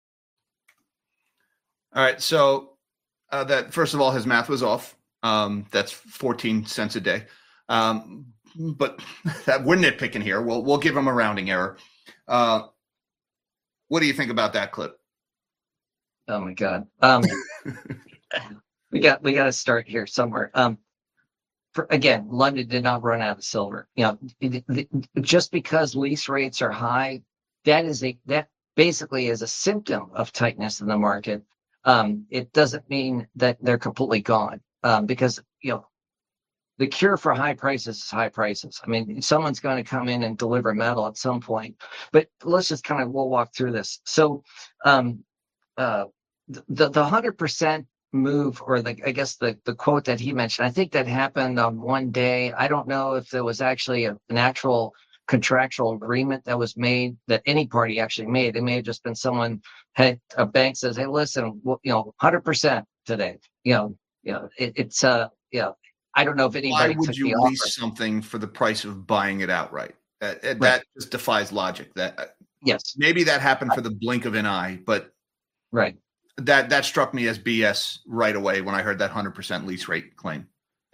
A: All right. So uh, that, first of all, his math was off. Um, that's fourteen cents a day. Um, but that, we're nitpicking here. We'll, we'll give him a rounding error. Uh, what do you think about that clip?
B: Oh my God. Um, we got, we got to start here somewhere. Um, For, again, London did not run out of silver. You know, it, it, just because lease rates are high, that is a that basically is a symptom of tightness in the market. Um, it doesn't mean that they're completely gone, um, because you know the cure for high prices is high prices. I mean, someone's going to come in and deliver metal at some point. But let's just kind of we'll walk through this. So, um, uh, the the hundred percent. move, or the I guess the the quote that he mentioned, I think that happened on one day. I don't know if there was actually a, an actual contractual agreement that was made that any party actually made. It may have just been someone had a bank says, hey, listen, well, you know, one hundred percent today. You know, you know, it, it's uh, you know, I don't know if anybody.
A: Why would
B: took
A: you
B: the
A: lease
B: offer.
A: something for the price of buying it outright? That that
B: Right.
A: just defies logic. That
B: Yes,
A: maybe that happened for the blink of an eye, but
B: right.
A: that that struck me as B S right away when I heard that one hundred percent lease rate claim.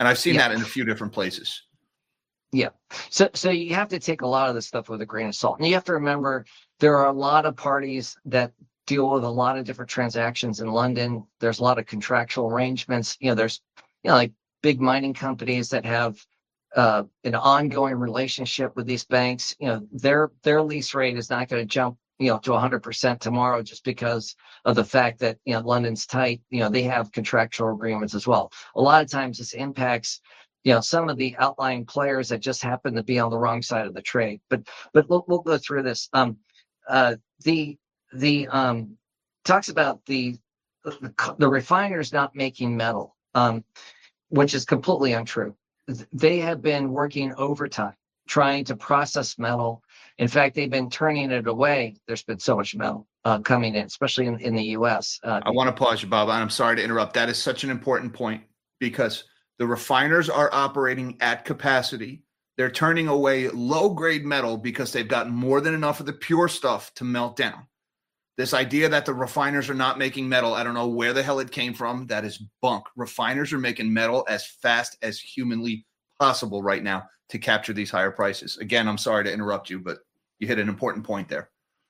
A: And I've seen
B: Yeah.
A: that in a few different places.
B: Yeah. So so you have to take a lot of this stuff with a grain of salt. And you have to remember there are a lot of parties that deal with a lot of different transactions in London. There's a lot of contractual arrangements. You know, there's, you know, like big mining companies that have uh, an ongoing relationship with these banks. You know, their their lease rate is not going to jump, you know, to one hundred percent tomorrow just because of the fact that, you know, London's tight. You know, they have contractual agreements as well. A lot of times this impacts, you know, some of the outlying players that just happen to be on the wrong side of the trade. But but we'll, we'll go through this. Um, uh, the the um, talks about the, the the refiners not making metal, um, which is completely untrue. They have been working overtime trying to process metal. In fact, they've been turning it away. There's been so much metal uh, coming in, especially in, in the U S. Uh,
A: I want to pause you, Bob, and I'm sorry to interrupt. That is such an important point because the refiners are operating at capacity. They're turning away low-grade metal because they've got more than enough of the pure stuff to melt down. This idea that the refiners are not making metal, I don't know where the hell it came from. That is bunk. Refiners are making metal as fast as humanly possible right now to capture these higher prices. Again, I'm sorry to interrupt you, but you hit an important point there.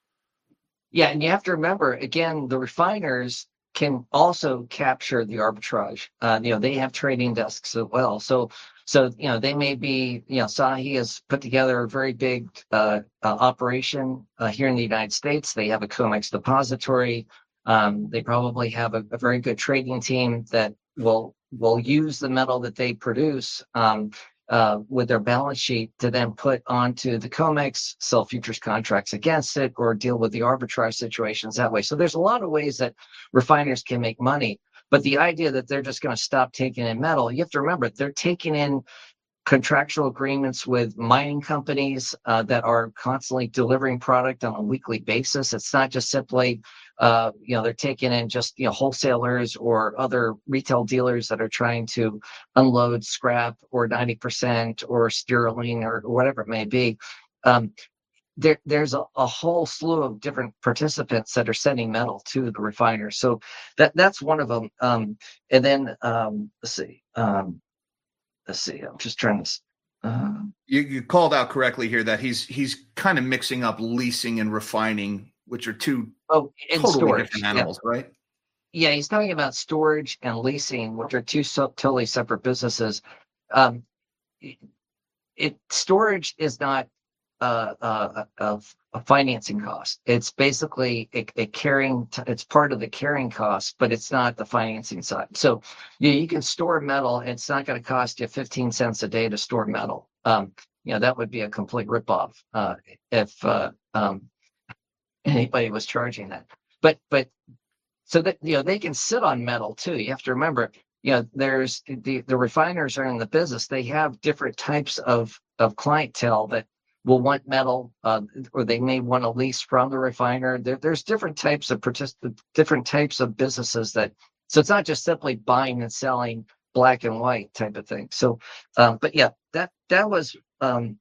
B: Yeah, and you have to remember, again, the refiners can also capture the arbitrage. Uh, you know, they have trading desks as well. So, so you know, they may be, you know, Sahi has put together a very big uh, uh, operation uh, here in the United States. They have a COMEX depository. Um, they probably have a, a very good trading team that will will use the metal that they produce um, uh, with their balance sheet to then put onto the COMEX, sell futures contracts against it, or deal with the arbitrage situations that way. So there's a lot of ways that refiners can make money. But the idea that they're just going to stop taking in metal, you have to remember, they're taking in contractual agreements with mining companies uh, that are constantly delivering product on a weekly basis. It's not just simply, uh, you know, they're taking in just, you know, wholesalers or other retail dealers that are trying to unload scrap or ninety percent or sterling or whatever it may be. Um, there, there's a, a whole slew of different participants that are sending metal to the refiners. So that that's one of them. Um, and then um, let's see. Um, Let's see. I'm just trying to. Uh,
A: you, you called out correctly here that he's he's kind of mixing up leasing and refining, which are two
B: oh, and
A: totally
B: storage.
A: different animals,
B: Yeah.
A: right?
B: Yeah, he's talking about storage and leasing, which are two so, totally separate businesses. Um, it, it storage is not uh, uh, a, a financing cost. It's basically a, a carrying. T- it's part of the carrying cost, but it's not the financing side. So yeah, you can store metal. And it's not going to cost you fifteen cents a day to store metal. Um, you know, that would be a complete ripoff uh, if uh, um, anybody was charging that. But but so that, you know, they can sit on metal too. You have to remember, you know, there's the the refiners are in the business. They have different types of of clientele that will want metal, uh, or they may want to lease from the refiner. There, there's different types of particip- different types of businesses that. So it's not just simply buying and selling black and white type of thing. So, um, but yeah, that that was um,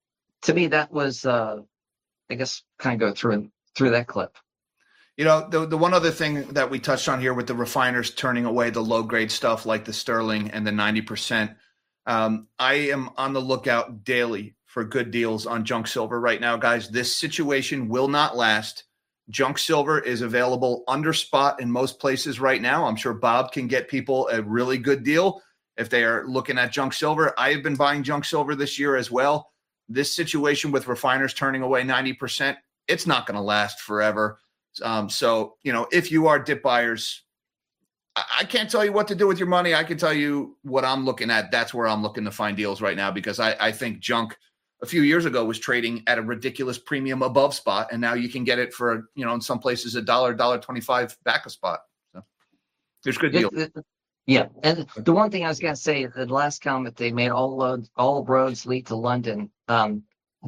B: to me that was uh, I guess kind of go through through that clip.
A: You know, the the one other thing that we touched on here with the refiners turning away the low grade stuff like the sterling and the ninety percent. Um, I am on the lookout daily for good deals on junk silver right now, guys. This situation will not last. Junk silver is available under spot in most places right now. I'm sure Bob can get people a really good deal if they are looking at junk silver. I have been buying junk silver this year as well. This situation with refiners turning away ninety percent, it's not going to last forever. Um, so, you know, if you are dip buyers, I, I can't tell you what to do with your money. I can tell you what I'm looking at. That's where I'm looking to find deals right now, because I, I think junk a few years ago was trading at a ridiculous premium above spot. And now you can get it for, you know, in some places a dollar, dollar twenty-five back a spot. So there's good deals.
B: Yeah. And the one thing I was going to say, the last comment they made, all roads, all roads lead to London, um,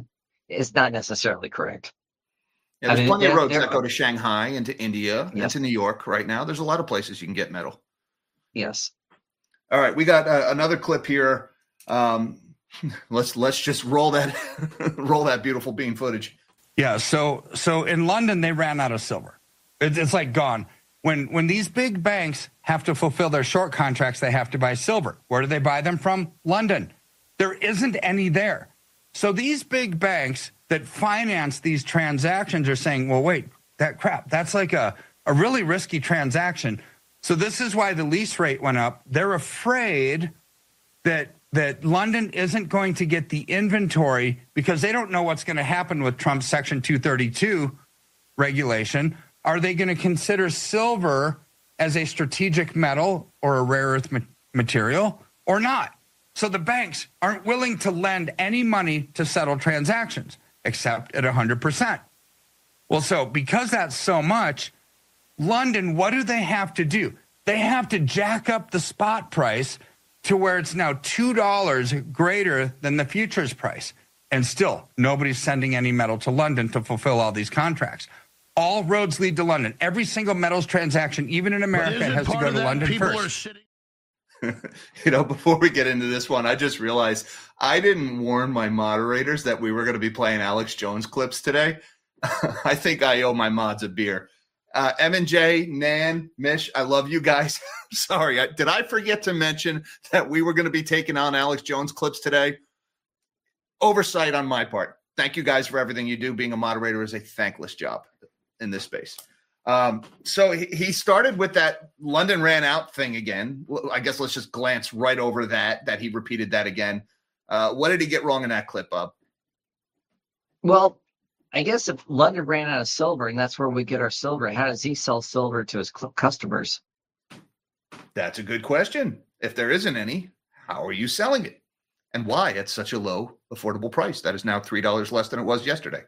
B: is not necessarily correct.
A: Yeah, there's
B: I mean,
A: plenty of
B: there-
A: roads
B: there
A: that go
B: are-
A: to Shanghai and to India
B: Yeah.
A: and to New York right now. There's a lot of places you can get metal.
B: Yes.
A: All right, we got uh, another clip here. Um, let's let's just roll that roll that beautiful bean footage.
C: Yeah, so so in London they ran out of silver. It's, it's like gone. when when these big banks have to fulfill their short contracts, they have to buy silver. Where do they buy them from? London. There isn't any there. So these big banks that finance these transactions are saying, well, wait, that crap, that's like a, a really risky transaction. So this is why the lease rate went up. They're afraid that that London isn't going to get the inventory because they don't know what's going to happen with Trump's Section two thirty-two regulation. Are they going to consider silver as a strategic metal or a rare earth ma- material or not? So the banks aren't willing to lend any money to settle transactions except at one hundred percent. Well, so because that's so much, London, what do they have to do? They have to jack up the spot price to where it's now two dollars greater than the futures price. And still, nobody's sending any metal to London to fulfill all these contracts. All roads lead to London. Every single metals transaction, even in America, has to go to London
D: people
C: first.
D: Are sitting-
A: You know, before we get into this one, I just realized I didn't warn my moderators that we were going to be playing Alex Jones clips today. I think I owe my mods a beer. Uh, M and J, Nan, Mish, I love you guys. Sorry, I, did I forget to mention that we were going to be taking on Alex Jones clips today? Oversight on my part. Thank you guys for everything you do. Being a moderator is a thankless job in this space. Um, so he, he started with that London ran out thing again. I guess let's just glance right over that, that he repeated that again. Uh, what did he get wrong in that clip, Bob?
B: Well, I guess if London ran out of silver and that's where we get our silver, how does he sell silver to his cl- customers?
A: That's a good question. If there isn't any, how are you selling it? And why at such a low, affordable price? That is now three dollars less than it was yesterday.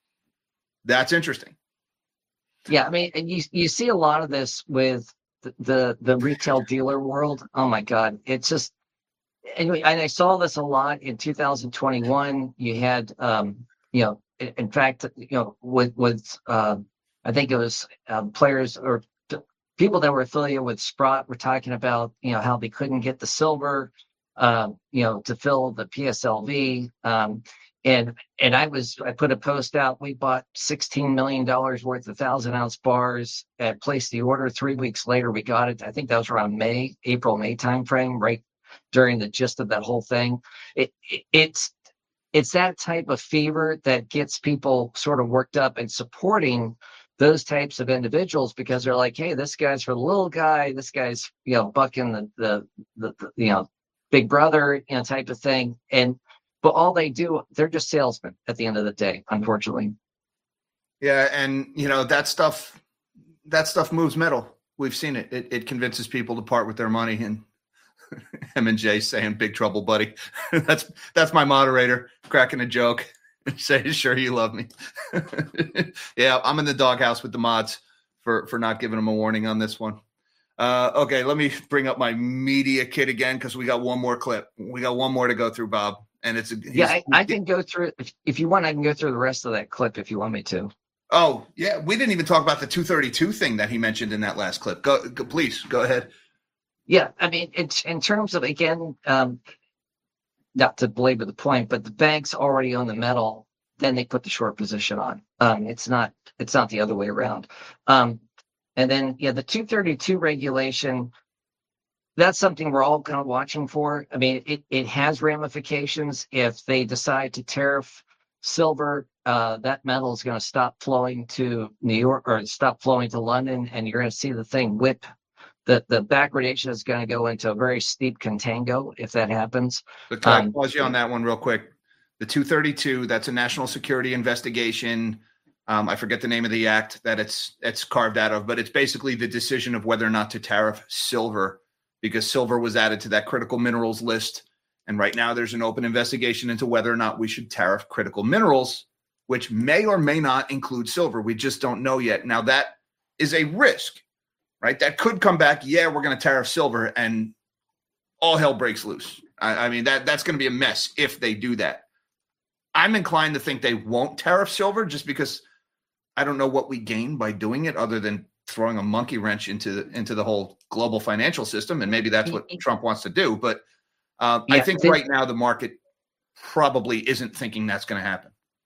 A: That's interesting.
B: Yeah, I mean, and you you see a lot of this with the the, the retail dealer world. Oh my God, it's just. Anyway, and I saw this a lot in two thousand twenty-one. You had, um, you know, in, in fact, you know, with with uh, I think it was um, players or t- people that were affiliated with Sprott were talking about, you know, how they couldn't get the silver, uh, you know, to fill the P S L V. Um, And and I was I put a post out. We bought sixteen million dollars worth of thousand ounce bars and placed the order. Three weeks later, we got it. I think that was around May, April, May timeframe, right during the gist of that whole thing. It, it it's it's that type of fever that gets people sort of worked up and supporting those types of individuals because they're like, hey, this guy's for the little guy. This guy's, you know, bucking the the, the, the you know big brother, you know, type of thing. And But all they do, they're just salesmen at the end of the day, unfortunately.
A: Yeah, and you know that stuff. That stuff moves metal. We've seen it. It, it convinces people to part with their money. And M and J saying, "Big trouble, buddy." that's that's my moderator cracking a joke, saying, "Sure, you love me." Yeah, I'm in the doghouse with the mods for for not giving them a warning on this one. Uh, okay, let me bring up my media kit again because we got one more clip. We got one more to go through, Bob. And it's a,
B: yeah, I, I can go through if, if you want. I can go through the rest of that clip if you want me to.
A: Oh yeah, we didn't even talk about the two thirty-two thing that he mentioned in that last clip. Go, go please go ahead.
B: Yeah, I mean, it's in terms of again, um, not to belabor the point, but the banks already own the metal. Then they put the short position on. Um, it's not. It's not the other way around. Um, and then yeah, the two thirty-two regulation. That's something we're all kind of watching for. I mean, it, it has ramifications. If they decide to tariff silver, uh, that metal is going to stop flowing to New York or stop flowing to London, and you're going to see the thing whip. The, the backwardation is going to go into a very steep contango if that happens.
A: But can
B: um,
A: I pause you on that one real quick? The two thirty-two, that's a national security investigation. Um, I forget the name of the act that it's it's carved out of, but it's basically the decision of whether or not to tariff silver, because silver was added to that critical minerals list. And right now there's an open investigation into whether or not we should tariff critical minerals, which may or may not include silver. We just don't know yet. Now that is a risk, right? That could come back. Yeah, we're going to tariff silver and all hell breaks loose. I, I mean, that that's going to be a mess if they do that. I'm inclined to think they won't tariff silver just because I don't know what we gain by doing it other than throwing a monkey wrench into the, into the whole global financial system. And maybe that's what Trump wants to do. But uh,
B: yeah,
A: I think
B: they,
A: right now the market probably isn't thinking that's going to happen. Go ahead.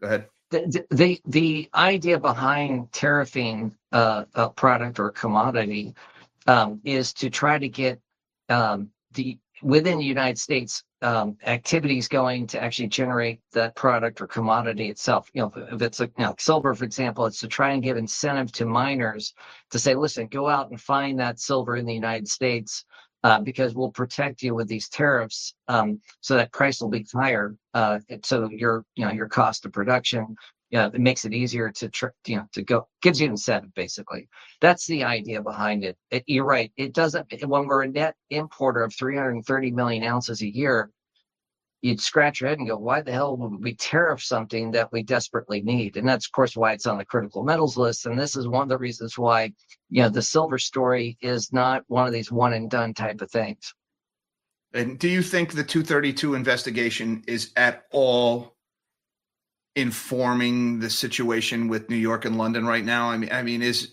B: the the, the idea behind tariffing uh, a product or commodity um, is to try to get um, the within the United States um, activities going to actually generate that product or commodity itself. You know, if it's a, you know, silver, for example, it's to try and give incentive to miners to say, listen, go out and find that silver in the United States uh, because we'll protect you with these tariffs, um, so that price will be higher. Uh, so your, you know, your cost of production, you know, it makes it easier to, tr- you know, to go, gives you incentive, basically. That's the idea behind it. it. You're right. It doesn't, when we're a net importer of three hundred thirty million ounces a year, you'd scratch your head and go, why the hell would we tariff something that we desperately need? And that's, of course, why it's on the critical metals list. And this is one of the reasons why, you know, the silver story is not one of these one and done type of things.
A: And do you think the two thirty-two investigation is at all informing the situation with New York and London right now? I mean, I mean, is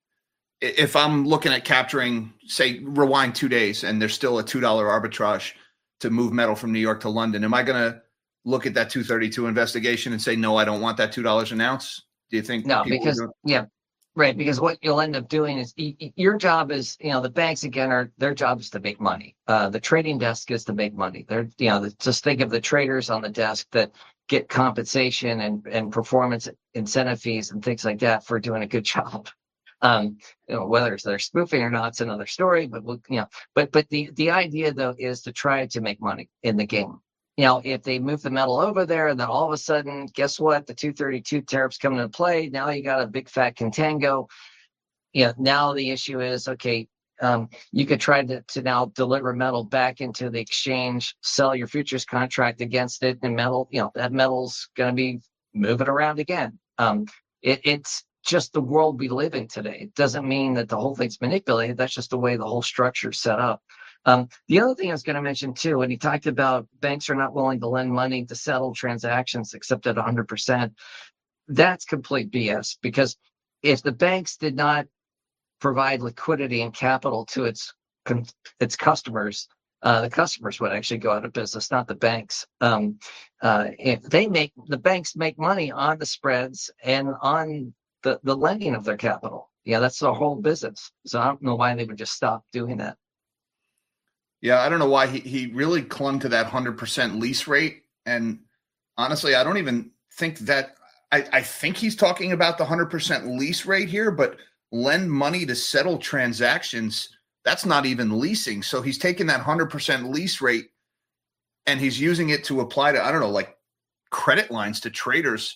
A: if I'm looking at capturing, say, rewind two days, and there's still a two dollar arbitrage to move metal from New York to London, am I going to look at that two thirty-two investigation and say, no, I don't want that two dollars an ounce? Do you think?
B: No, because yeah, right. Because what you'll end up doing is y- y- your job is, you know, the banks again are their job is to make money. Uh, the trading desk is to make money. They're, you know, just think of the traders on the desk that get compensation and, and performance incentive fees and things like that for doing a good job. Um, you know, whether it's they're spoofing or not, it's another story. But we'll, you know, but but the the idea though is to try to make money in the game. You know, if they move the metal over there, and then all of a sudden, guess what? The two thirty-two tariffs come into play. Now you got a big fat contango. You know, now the issue is, okay, um, you could try to, to now deliver metal back into the exchange, sell your futures contract against it, and metal, you know, that metal's going to be moving around again. Um, it, it's just the world we live in today. It doesn't mean that the whole thing's manipulated. That's just the way the whole structure is set up. Um, the other thing I was going to mention too, when he talked about banks are not willing to lend money to settle transactions except at one hundred percent, that's complete B S, because if the banks did not provide liquidity and capital to its its customers, uh, the customers would actually go out of business, not the banks. Um, uh, if they make the banks make money on the spreads and on the, the lending of their capital. Yeah, that's the whole business. So I don't know why they would just stop doing that.
A: Yeah, I don't know why he, he really clung to that one hundred percent lease rate. And honestly, I don't even think that I, I think he's talking about the one hundred percent lease rate here, but lend money to settle transactions, that's not even leasing. So he's taking that one hundred percent lease rate and he's using it to apply to, I don't know, like credit lines to traders.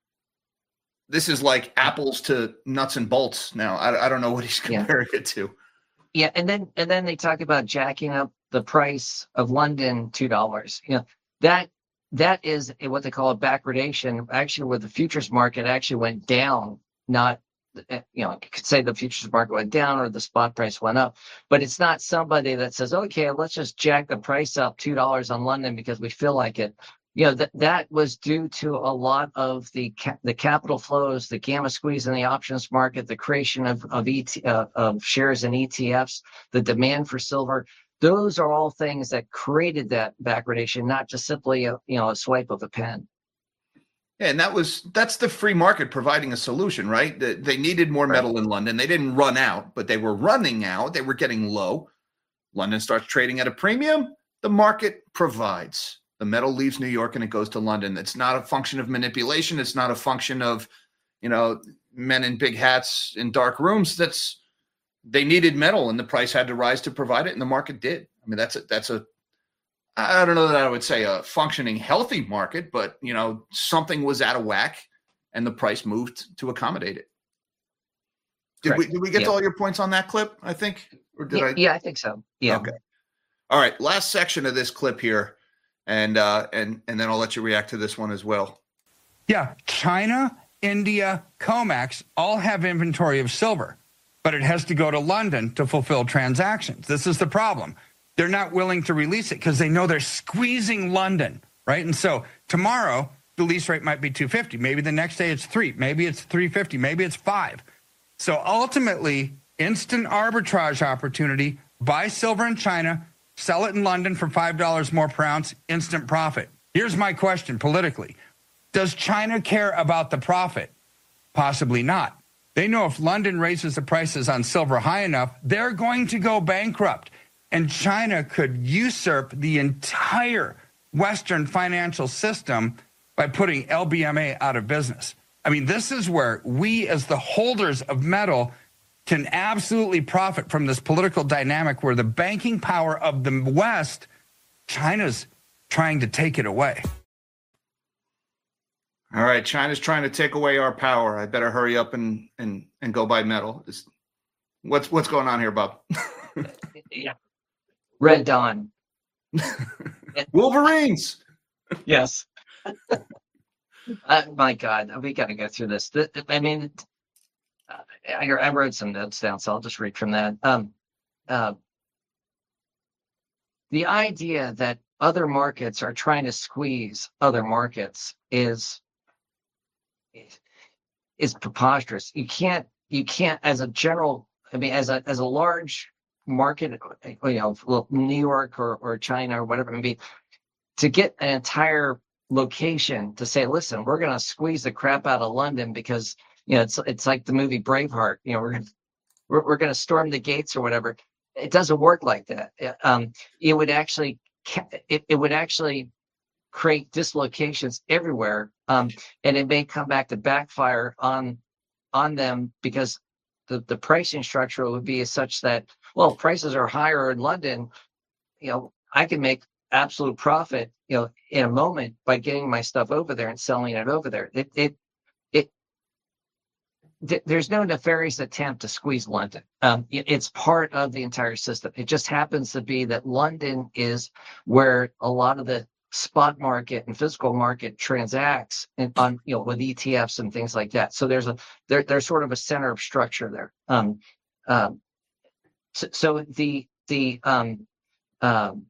A: This is like apples to nuts and bolts now. I, I don't know what he's comparing yeah. it to.
B: Yeah, and then and then they talk about jacking up the price of London two dollars. You know, that that is what they call a backwardation. Actually, where the futures market actually went down, not, you know, you could say the futures market went down or the spot price went up, but it's not somebody that says, okay, let's just jack the price up two dollars on London because we feel like it. You know, that that was due to a lot of the ca- the capital flows, the gamma squeeze in the options market, the creation of of, E T, uh, of shares in E T Fs, the demand for silver. Those are all things that created that backwardation, not just simply a, you know, a swipe of a pen.
A: Yeah, and that was that's the free market providing a solution, right? They, they needed more metal in London. They didn't run out, but they were running out. They were getting low. London starts trading at a premium. The market provides. The metal leaves New York and it goes to London. It's not a function of manipulation. It's not a function of, you know, men in big hats in dark rooms. That's they needed metal and the price had to rise to provide it, and the market did. I mean, that's a that's a I don't know that I would say a functioning, healthy market, but you know, something was out of whack, and the price moved to accommodate it. Did Correct. we did we get yeah. to all your points on that clip? I think, or did
B: yeah,
A: I?
B: Yeah, I think so. Yeah.
A: Okay. All right. Last section of this clip here. And uh, and and then I'll let you react to this one as well.
C: Yeah, China, India, COMEX all have inventory of silver, but it has to go to London to fulfill transactions. This is the problem. They're not willing to release it because they know they're squeezing London, right? And so tomorrow, the lease rate might be two fifty. Maybe the next day it's three. Maybe it's three fifty. Maybe it's five. So ultimately, instant arbitrage opportunity, buy silver in China, sell it in London for five dollars more per ounce, instant profit. Here's my question politically. Does China care about the profit? Possibly not. They know if London raises the prices on silver high enough, they're going to go bankrupt. And China could usurp the entire Western financial system by putting L B M A out of business. I mean, this is where we as the holders of metal can absolutely profit from this political dynamic where the banking power of the West, China's trying to take it away.
A: All right, China's trying to take away our power. I better hurry up and and and go buy metal. It's, what's what's going on here, Bob?
B: Yeah. Red Dawn.
A: Wolverines.
B: Yes. uh, my God, we got to go through this. The, I mean, I, I wrote some notes down, so I'll just read from that. Um, uh, the idea that other markets are trying to squeeze other markets is is preposterous. You can't, you can't, as a general, I mean, as a as a large market, you know, New York or or China or whatever it may be, to get an entire location to say, listen, we're going to squeeze the crap out of London because, you know, it's it's like the movie Braveheart. You know, we're we're, we're going to storm the gates or whatever. It doesn't work like that. Um, it would actually it, it would actually create dislocations everywhere, um, and it may come back to backfire on on them because the, the pricing structure would be such that, well, prices are higher in London. You know, I can make absolute profit, you know, in a moment by getting my stuff over there and selling it over there. It it it. Th- there's no nefarious attempt to squeeze London. Um, it, it's part of the entire system. It just happens to be that London is where a lot of the spot market and physical market transacts and on, you know, with E T Fs and things like that. So there's a there there's sort of a center of structure there. Um, um, so, so the the um, um,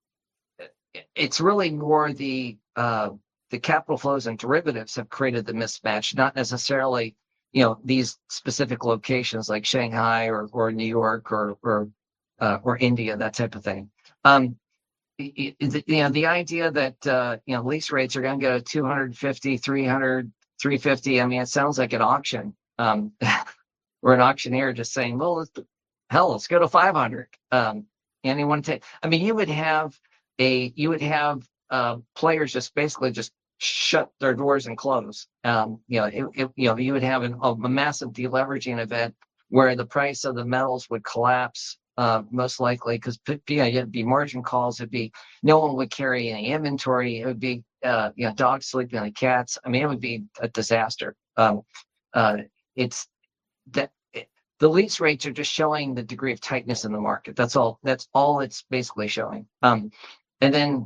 B: it's really more the uh, the capital flows and derivatives have created the mismatch, not necessarily, you know, these specific locations like Shanghai or or New York or or uh, or India, that type of thing. Um, You know, the idea that, uh, you know, lease rates are going to go to two hundred fifty, three hundred, three fifty. I mean, it sounds like an auction. Um, or an auctioneer just saying, well, let's, hell, let's go to five hundred. Um, anyone take, I mean, you would have a, you would have uh, players just basically just shut their doors and close. Um, you know, it, it, you know, you would have an, a massive deleveraging event where the price of the metals would collapse. Uh, most likely, because you know, it'd be margin calls. It'd be no one would carry any inventory. It would be uh, you know, dogs sleeping on the cats. I mean, it would be a disaster. Um, uh, it's that it, the lease rates are just showing the degree of tightness in the market. That's all. That's all it's basically showing. Um, and then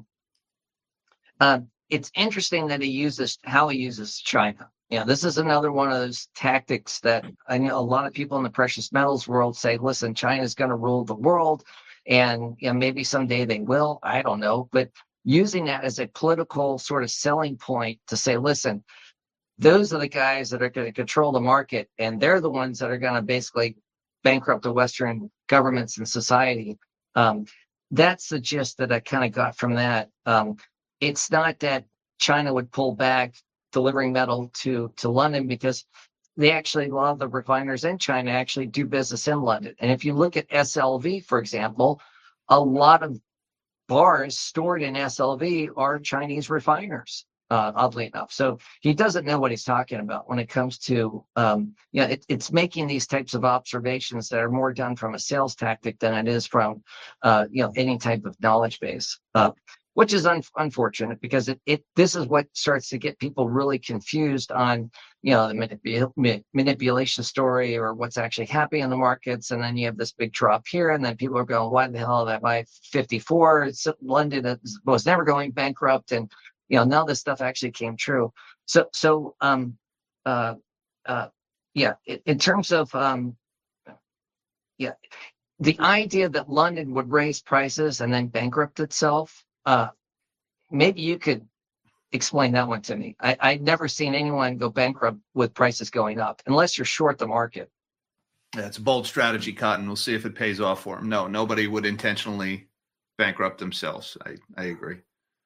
B: uh, it's interesting that he uses how he uses China. Yeah, this is another one of those tactics that I know a lot of people in the precious metals world say, listen, China's going to rule the world, and you know, maybe someday they will. I don't know. But using that as a political sort of selling point to say, listen, those are the guys that are going to control the market, and they're the ones that are going to basically bankrupt the Western governments and society. Um, that's the gist that I kind of got from that. Um, it's not that China would pull back delivering metal to, to London, because they actually, a lot of the refiners in China actually do business in London. And if you look at S L V, for example, a lot of bars stored in S L V are Chinese refiners, uh, oddly enough. So he doesn't know what he's talking about when it comes to, um, you know, it, it's making these types of observations that are more done from a sales tactic than it is from, uh, you know, any type of knowledge base. Uh, Which is un- unfortunate, because it, it this is what starts to get people really confused on, you know, the manip- ma- manipulation story or what's actually happening in the markets. And then you have this big drop here, and then people are going, why the hell did I buy fifty-four? It's, London is, was never going bankrupt. And, you know, now this stuff actually came true. So, so um, uh, uh, yeah, in, in terms of, um, yeah, the idea that London would raise prices and then bankrupt itself, Uh, maybe you could explain that one to me. I, I've never seen anyone go bankrupt with prices going up, unless you're short the market.
A: Yeah, it's a bold strategy, Cotton. We'll see if it pays off for him. No, nobody would intentionally bankrupt themselves. I, I agree.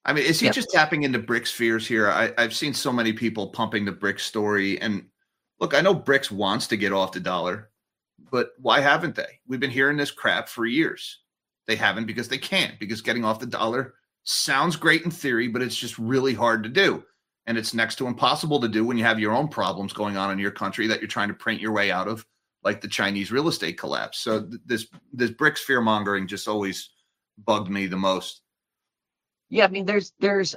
A: I mean, is he
B: Yep.
A: just tapping into BRICS fears here? I, I've seen so many people pumping the BRICS story. And look, I know BRICS wants to get off the dollar, but why haven't they? We've been hearing this crap for years. They haven't because they can't, because getting off the dollar sounds great in theory, but it's just really hard to do. And it's next to impossible to do when you have your own problems going on in your country that you're trying to print your way out of, like the Chinese real estate collapse. So th- this this BRICS fear mongering just always bugged me the most.
B: Yeah, I mean, there's there's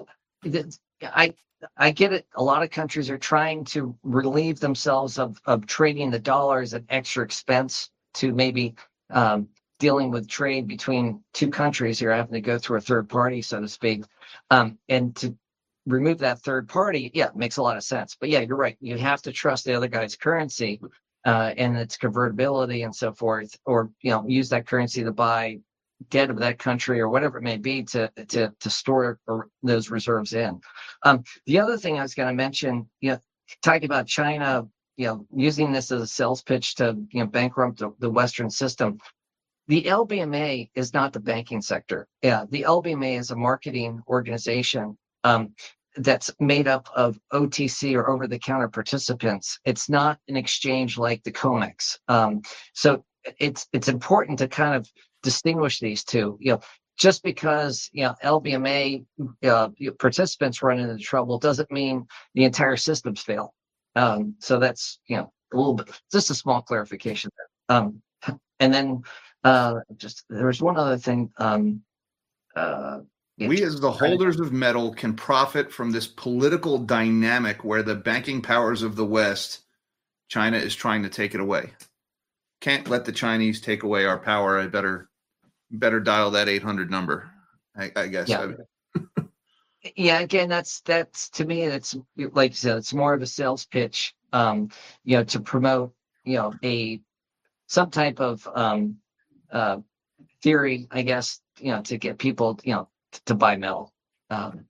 B: I I get it. A lot of countries are trying to relieve themselves of of trading the dollar as an extra expense to maybe um, dealing with trade between two countries. You're having to go through a third party, so to speak, um, and to remove that third party, yeah, it makes a lot of sense. But yeah, you're right. You have to trust the other guy's currency uh, and its convertibility and so forth, or you know, use that currency to buy debt of that country or whatever it may be to to to store those reserves in. Um, the other thing I was going to mention, you know, talking about China, you know, using this as a sales pitch to you know bankrupt the, the Western system. The L B M A is not the banking sector. Yeah, the L B M A is a marketing organization um, that's made up of O T C or over-the-counter participants. It's not an exchange like the COMEX. Um, so it's it's important to kind of distinguish these two. You know, just because you know L B M A uh, participants run into trouble doesn't mean the entire systems fail. Um, so that's you know a little bit, just a small clarification there. Um, and then uh, just there was one other thing. Um, uh, yeah,
A: we as the holders of metal can profit from this political dynamic where the banking powers of the West, China is trying to take it away. Can't let the Chinese take away our power. I better better dial that eight hundred number, I, I guess.
B: Yeah. Yeah, again, that's that's to me, it's like you said, it's more of a sales pitch, um, you know, to promote, you know, a some type of um, uh, theory, I guess, you know, to get people, you know, t- to buy metal. Um,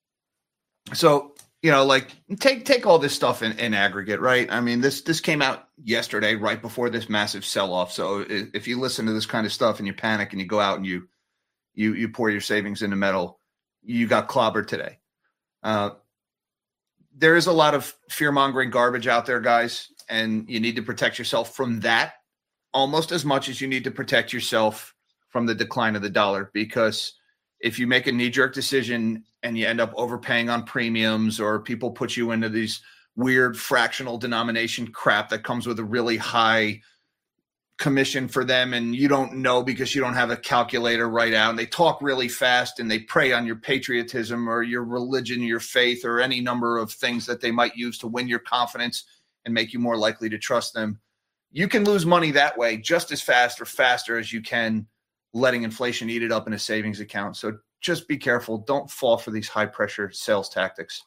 A: so, you know, like take take all this stuff in, in aggregate, right? I mean, this this came out yesterday, right before this massive sell-off. So if, if you listen to this kind of stuff and you panic and you go out and you you you pour your savings into metal, you got clobbered today. Uh, there is a lot of fear-mongering garbage out there, guys, and you need to protect yourself from that almost as much as you need to protect yourself from the decline of the dollar. Because if you make a knee-jerk decision and you end up overpaying on premiums, or people put you into these weird fractional denomination crap that comes with a really high commission for them, and you don't know because you don't have a calculator right out, and they talk really fast and they prey on your patriotism or your religion, your faith, or any number of things that they might use to win your confidence and make you more likely to trust them. You can lose money that way just as fast or faster as you can letting inflation eat it up in a savings account. So just be careful. Don't fall for these high pressure sales tactics.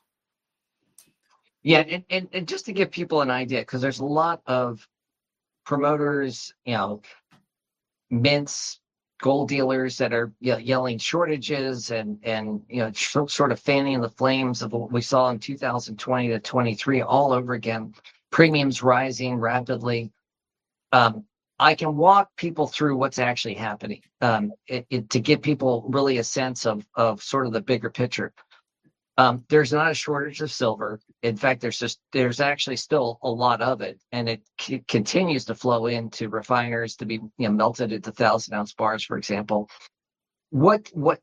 B: yeah, and, and, and just to give people an idea, because there's a lot of promoters, you know, mints, gold dealers that are you know, yelling shortages and and you know sh- sort of fanning the flames of what we saw in two thousand twenty to twenty-three all over again. Premiums rising rapidly. Um, I can walk people through what's actually happening um, it, it, to give people really a sense of of sort of the bigger picture. Um, there's not a shortage of silver. In fact, there's just there's actually still a lot of it, and it c- continues to flow into refiners to be you know melted into thousand ounce bars, for example. What what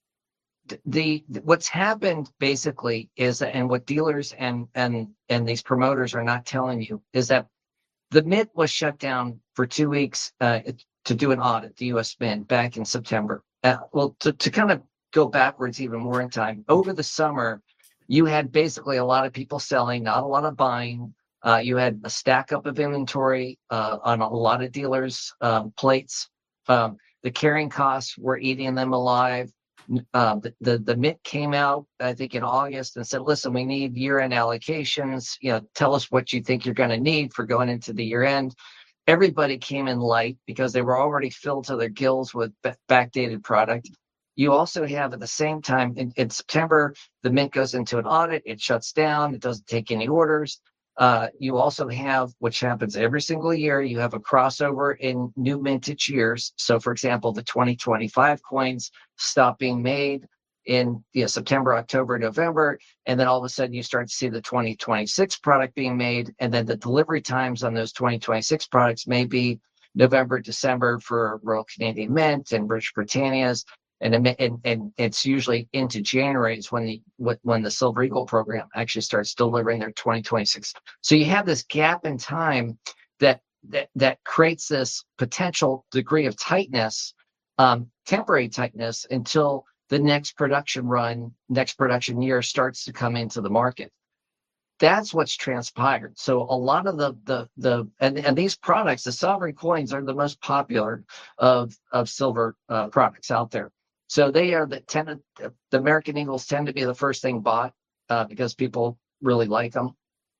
B: the what's happened basically is, and what dealers and and and these promoters are not telling you is that the Mint was shut down for two weeks uh, to do an audit, the U S Mint, back in September. Uh, well, to, to kind of go backwards even more in time, over the summer, you had basically a lot of people selling, not a lot of buying. Uh, you had a stack up of inventory uh, on a lot of dealers' um, plates. Um, the carrying costs were eating them alive. Uh, the, the the Mint came out, I think, in August and said, "Listen, we need year-end allocations. You know, tell us what you think you're going to need for going into the year-end." Everybody came in light because they were already filled to their gills with b- backdated product. You also have at the same time in, in September, the Mint goes into an audit. It shuts down. It doesn't take any orders. Uh, you also have, which happens every single year, you have a crossover in new mintage years. So, for example, the twenty twenty-five coins stop being made in you know, September, October, November, and then all of a sudden you start to see the twenty twenty-six product being made, and then the delivery times on those twenty twenty-six products may be November, December for Royal Canadian Mint and British Britannias, and and, and it's usually into January is when the when the Silver Eagle program actually starts delivering their twenty twenty-six. So you have this gap in time that that that creates this potential degree of tightness, um, temporary tightness, until the next production run, next production year starts to come into the market. That's what's transpired. So a lot of the the the and, and these products, the sovereign coins, are the most popular of of silver uh, products out there. So they are the tend to, the American Eagles tend to be the first thing bought uh, because people really like them.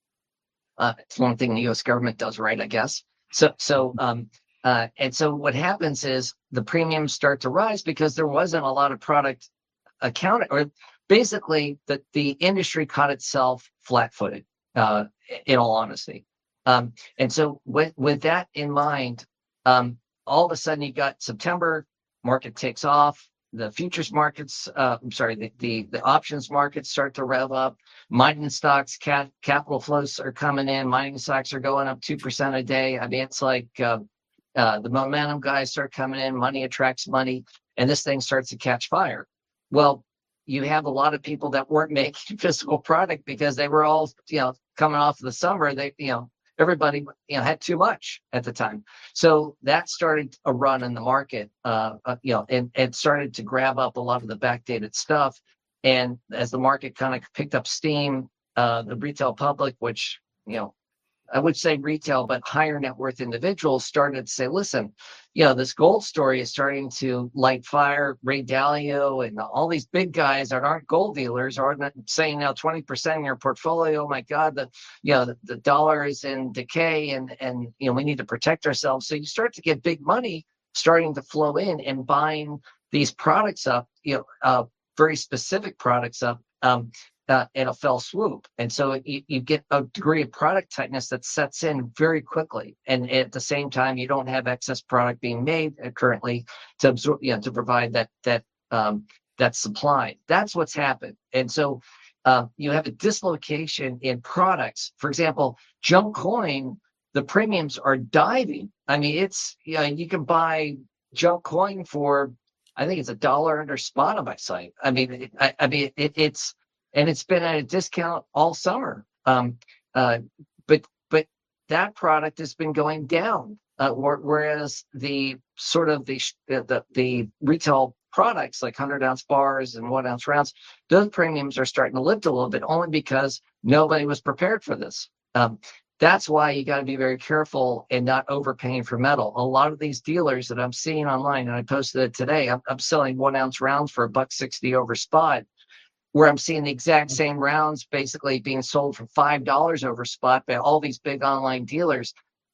B: Uh, it's one thing the U S government does right, I guess. So so um uh and so what happens is the premiums start to rise because there wasn't a lot of product accounted, or basically the, the industry caught itself flat-footed, uh, in all honesty. Um, and so with, with that in mind, um, all of a sudden you got September, market takes off, the futures markets, uh, I'm sorry, the, the, the options markets start to rev up, mining stocks, cap, capital flows are coming in, mining stocks are going up two percent a day. I mean, it's like uh, uh, the momentum guys start coming in, money attracts money, and this thing starts to catch fire. Well, you have a lot of people that weren't making physical product because they were all, you know, coming off of the summer. They, you know, everybody, you know, had too much at the time. So that started a run in the market, uh, uh, you know, and, and started to grab up a lot of the backdated stuff. And as the market kind of picked up steam, uh, the retail public, which, you know, I would say retail, but higher net worth individuals started to say, listen, you know, this gold story is starting to light fire. Ray Dalio and all these big guys that aren't gold dealers are saying now twenty percent in your portfolio. Oh my God, the, you know, the, the dollar is in decay, and, and, you know, we need to protect ourselves. So you start to get big money starting to flow in and buying these products up, you know, uh, very specific products up. Um, Uh, in a fell swoop. And so you, you get a degree of product tightness that sets in very quickly. And at the same time, you don't have excess product being made currently to absorb, you know, to provide that, that, um, that supply. That's what's happened. And so uh, you have a dislocation in products. For example, junk coin, the premiums are diving. I mean, it's, you know, you can buy junk coin for, I think it's a dollar under spot on my site. I mean, it, I, I mean, it, it's, and it's been at a discount all summer. Um, uh, but but that product has been going down, uh, whereas the sort of the, the the retail products like hundred ounce bars and one ounce rounds, those premiums are starting to lift a little bit, only because nobody was prepared for this. Um, that's why you got to be very careful and not overpaying for metal. A lot of these dealers that I'm seeing online, and I posted it today, I'm, I'm selling one ounce rounds for a buck sixty over spot, where I'm seeing the exact same rounds basically being sold for five dollars over spot by all these big online dealers.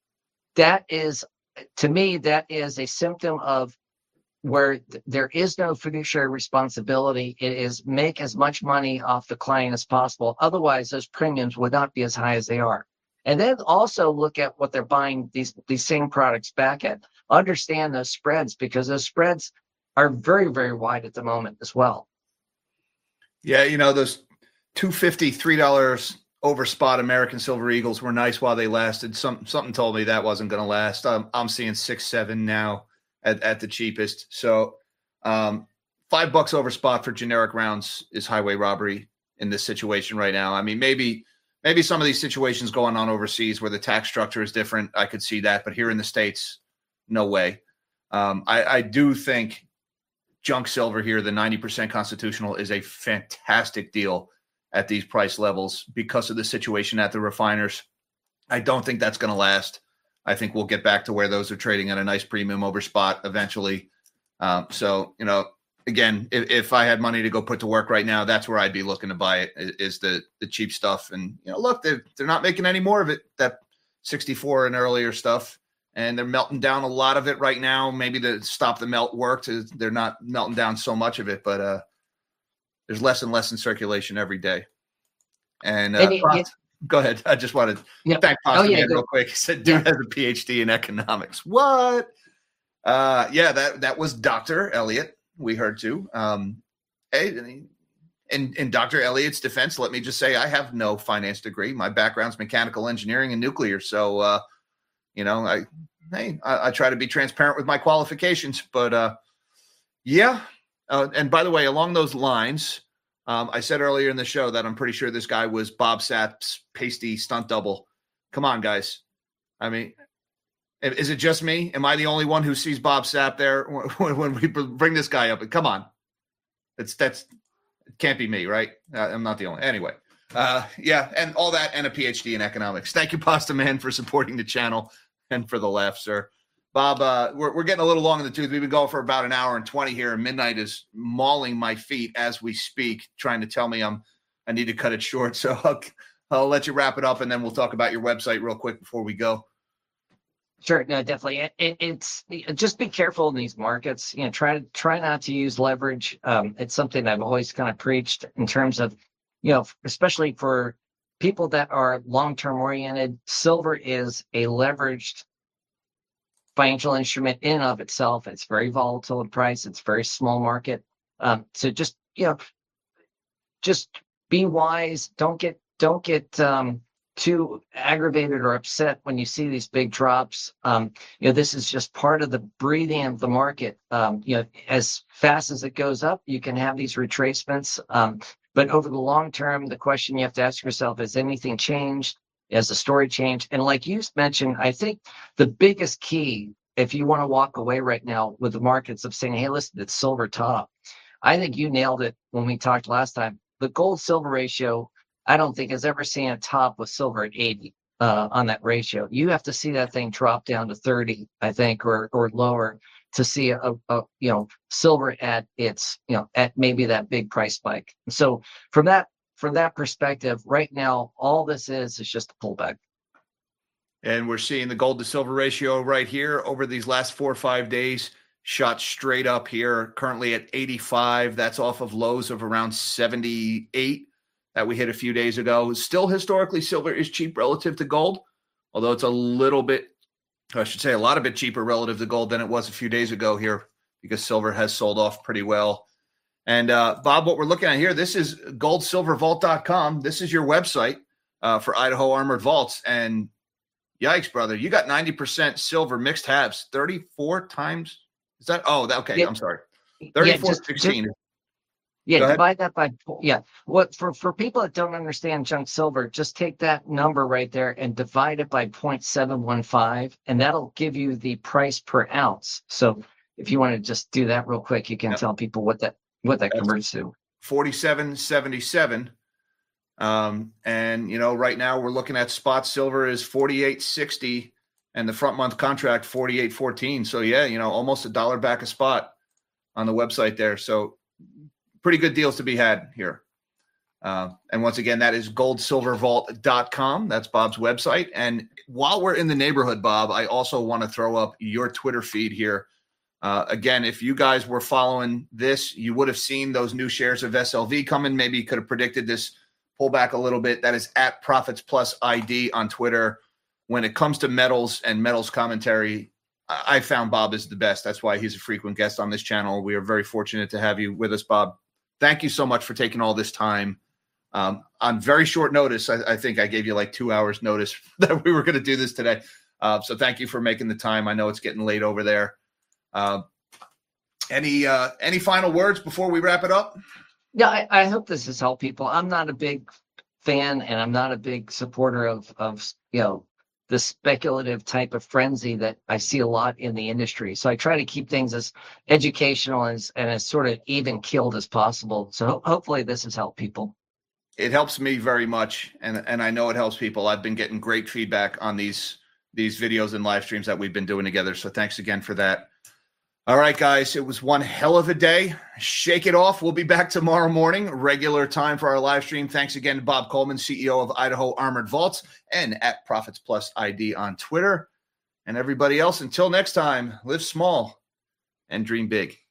B: That is, to me, that is a symptom of where th- there is no fiduciary responsibility. It is make as much money off the client as possible. Otherwise, those premiums would not be as high as they are. And then also look at what they're buying these, these same products back at. Understand those spreads, because those spreads are very, very wide at the moment as well.
A: Yeah, you know, those two fifty, three dollars over spot American Silver Eagles were nice while they lasted. Some something told me that wasn't going to last. Um, I'm seeing six, seven now at, at the cheapest. So um, five bucks over spot for generic rounds is highway robbery in this situation right now. I mean, maybe maybe some of these situations going on overseas where the tax structure is different, I could see that. But here in the States, no way. Um, I, I do think junk silver here, the ninety percent constitutional, is a fantastic deal at these price levels because of the situation at the refiners. I don't think that's going to last. I think we'll get back to where those are trading at a nice premium over spot eventually. Um, so, you know, again, if, if I had money to go put to work right now, that's where I'd be looking to buy it, is the the cheap stuff. And, you know, look, they're, they're not making any more of it, that sixty-four and earlier stuff. And they're melting down a lot of it right now. Maybe to stop the melt worked. They're not melting down so much of it, but uh, there's less and less in circulation every day. And, uh,
B: and it, it,
A: go ahead. I just wanted to
B: yeah.
A: thank Potsdam
B: oh, yeah,
A: real quick. He said, dude yeah. has a P H D in economics. What? Uh, yeah, that, that was Doctor Elliott. We heard too. Um, hey, in, in Doctor Elliott's defense, let me just say I have no finance degree. My background's mechanical engineering and nuclear. So, uh, you know, I, hey, I, I try to be transparent with my qualifications. But, uh, yeah. Uh, and by the way, along those lines, um, I said earlier in the show that I'm pretty sure this guy was Bob Sapp's pasty stunt double. Come on, guys. I mean, is it just me? Am I the only one who sees Bob Sapp there when, when we bring this guy up? Come on. It's that's it can't be me, right? Uh, I'm not the only. Anyway, uh, yeah, and all that and a P H D in economics. Thank you, Pasta Man, for supporting the channel and for the laugh, sir. Bob, uh, we're, we're getting a little long in the tooth. We've been going for about an hour and twenty here, and midnight is mauling my feet as we speak, trying to tell me I'm I need to cut it short. So I'll, I'll let you wrap it up, and then we'll talk about your website real quick before we go.
B: Sure, no, definitely. It, it, it's just be careful in these markets. You know, try to try not to use leverage. Um, it's something I've always kind of preached in terms of, you know, especially for people that are long-term oriented. Silver is a leveraged financial instrument in and of itself. It's very volatile in price. It's very small market. Um, so just you know, just be wise. Don't get don't get. Um, too aggravated or upset when you see these big drops. Um, you know, this is just part of the breathing of the market. Um, you know, as fast as it goes up, you can have these retracements. Um, but over the long term, the question you have to ask yourself, has anything changed? Has the story changed? And like you mentioned, I think the biggest key, if you want to walk away right now with the markets of saying, hey, listen, it's silver top. I think you nailed it when we talked last time. The gold silver ratio, I don't think has ever seen a top with silver at eighty uh, on that ratio. You have to see that thing drop down to thirty, I think, or or lower to see a, a you know silver at its you know at maybe that big price spike. So from that from that perspective, right now, all this is is just a pullback.
A: And we're seeing the gold to silver ratio right here over these last four or five days shot straight up here, currently at eighty-five. That's off of lows of around seventy-eight. That we hit a few days ago. Still historically, silver is cheap relative to gold, although it's a little bit, I should say a lot of bit cheaper relative to gold than it was a few days ago here because silver has sold off pretty well. And uh, Bob, what we're looking at here, this is gold silver vault dot com. This is your website uh, for Idaho Armored Vaults. And yikes, brother, you got ninety percent silver mixed halves, thirty-four times. Is that? Oh, that, okay. Yeah. I'm sorry. thirty-four
B: yeah, just,
A: sixteen.
B: Just, Yeah, divide that by, yeah. What for, for people that don't understand junk silver, just take that number right there and divide it by zero point seven one five, and that'll give you the price per ounce. So if you want to just do that real quick, you can yep. tell people what that what that That's converts to.
A: forty-seven seventy-seven. Um, and you know, right now we're looking at spot silver is forty-eight sixty, and the front month contract forty-eight fourteen. So yeah, you know, almost a dollar back a spot on the website there. So pretty good deals to be had here. Uh, and once again, that is gold silver vault dot com. That's Bob's website. And while we're in the neighborhood, Bob, I also want to throw up your Twitter feed here. Uh, again, if you guys were following this, you would have seen those new shares of S L V coming. Maybe you could have predicted this pullback a little bit. That is at Profits Plus I D on Twitter. When it comes to metals and metals commentary, I found Bob is the best. That's why he's a frequent guest on this channel. We are very fortunate to have you with us, Bob. Thank you so much for taking all this time um, on very short notice. I, I think I gave you like two hours notice that we were going to do this today. Uh, so thank you for making the time. I know it's getting late over there. Uh, any uh, any final words before we wrap it up?
B: Yeah, I, I hope this has helped people. I'm not a big fan and I'm not a big supporter of, of you know, the speculative type of frenzy that I see a lot in the industry. So I try to keep things as educational as, and as sort of even keeled as possible. So ho- hopefully this has helped people.
A: It helps me very much. And, and I know it helps people. I've been getting great feedback on these, these videos and live streams that we've been doing together. So thanks again for that. All right, guys, it was one hell of a day. Shake it off. We'll be back tomorrow morning, regular time for our live stream. Thanks again to Bob Coleman, C E O of Idaho Armored Vaults, and at Profits Plus I D on Twitter. And everybody else, until next time, live small and dream big.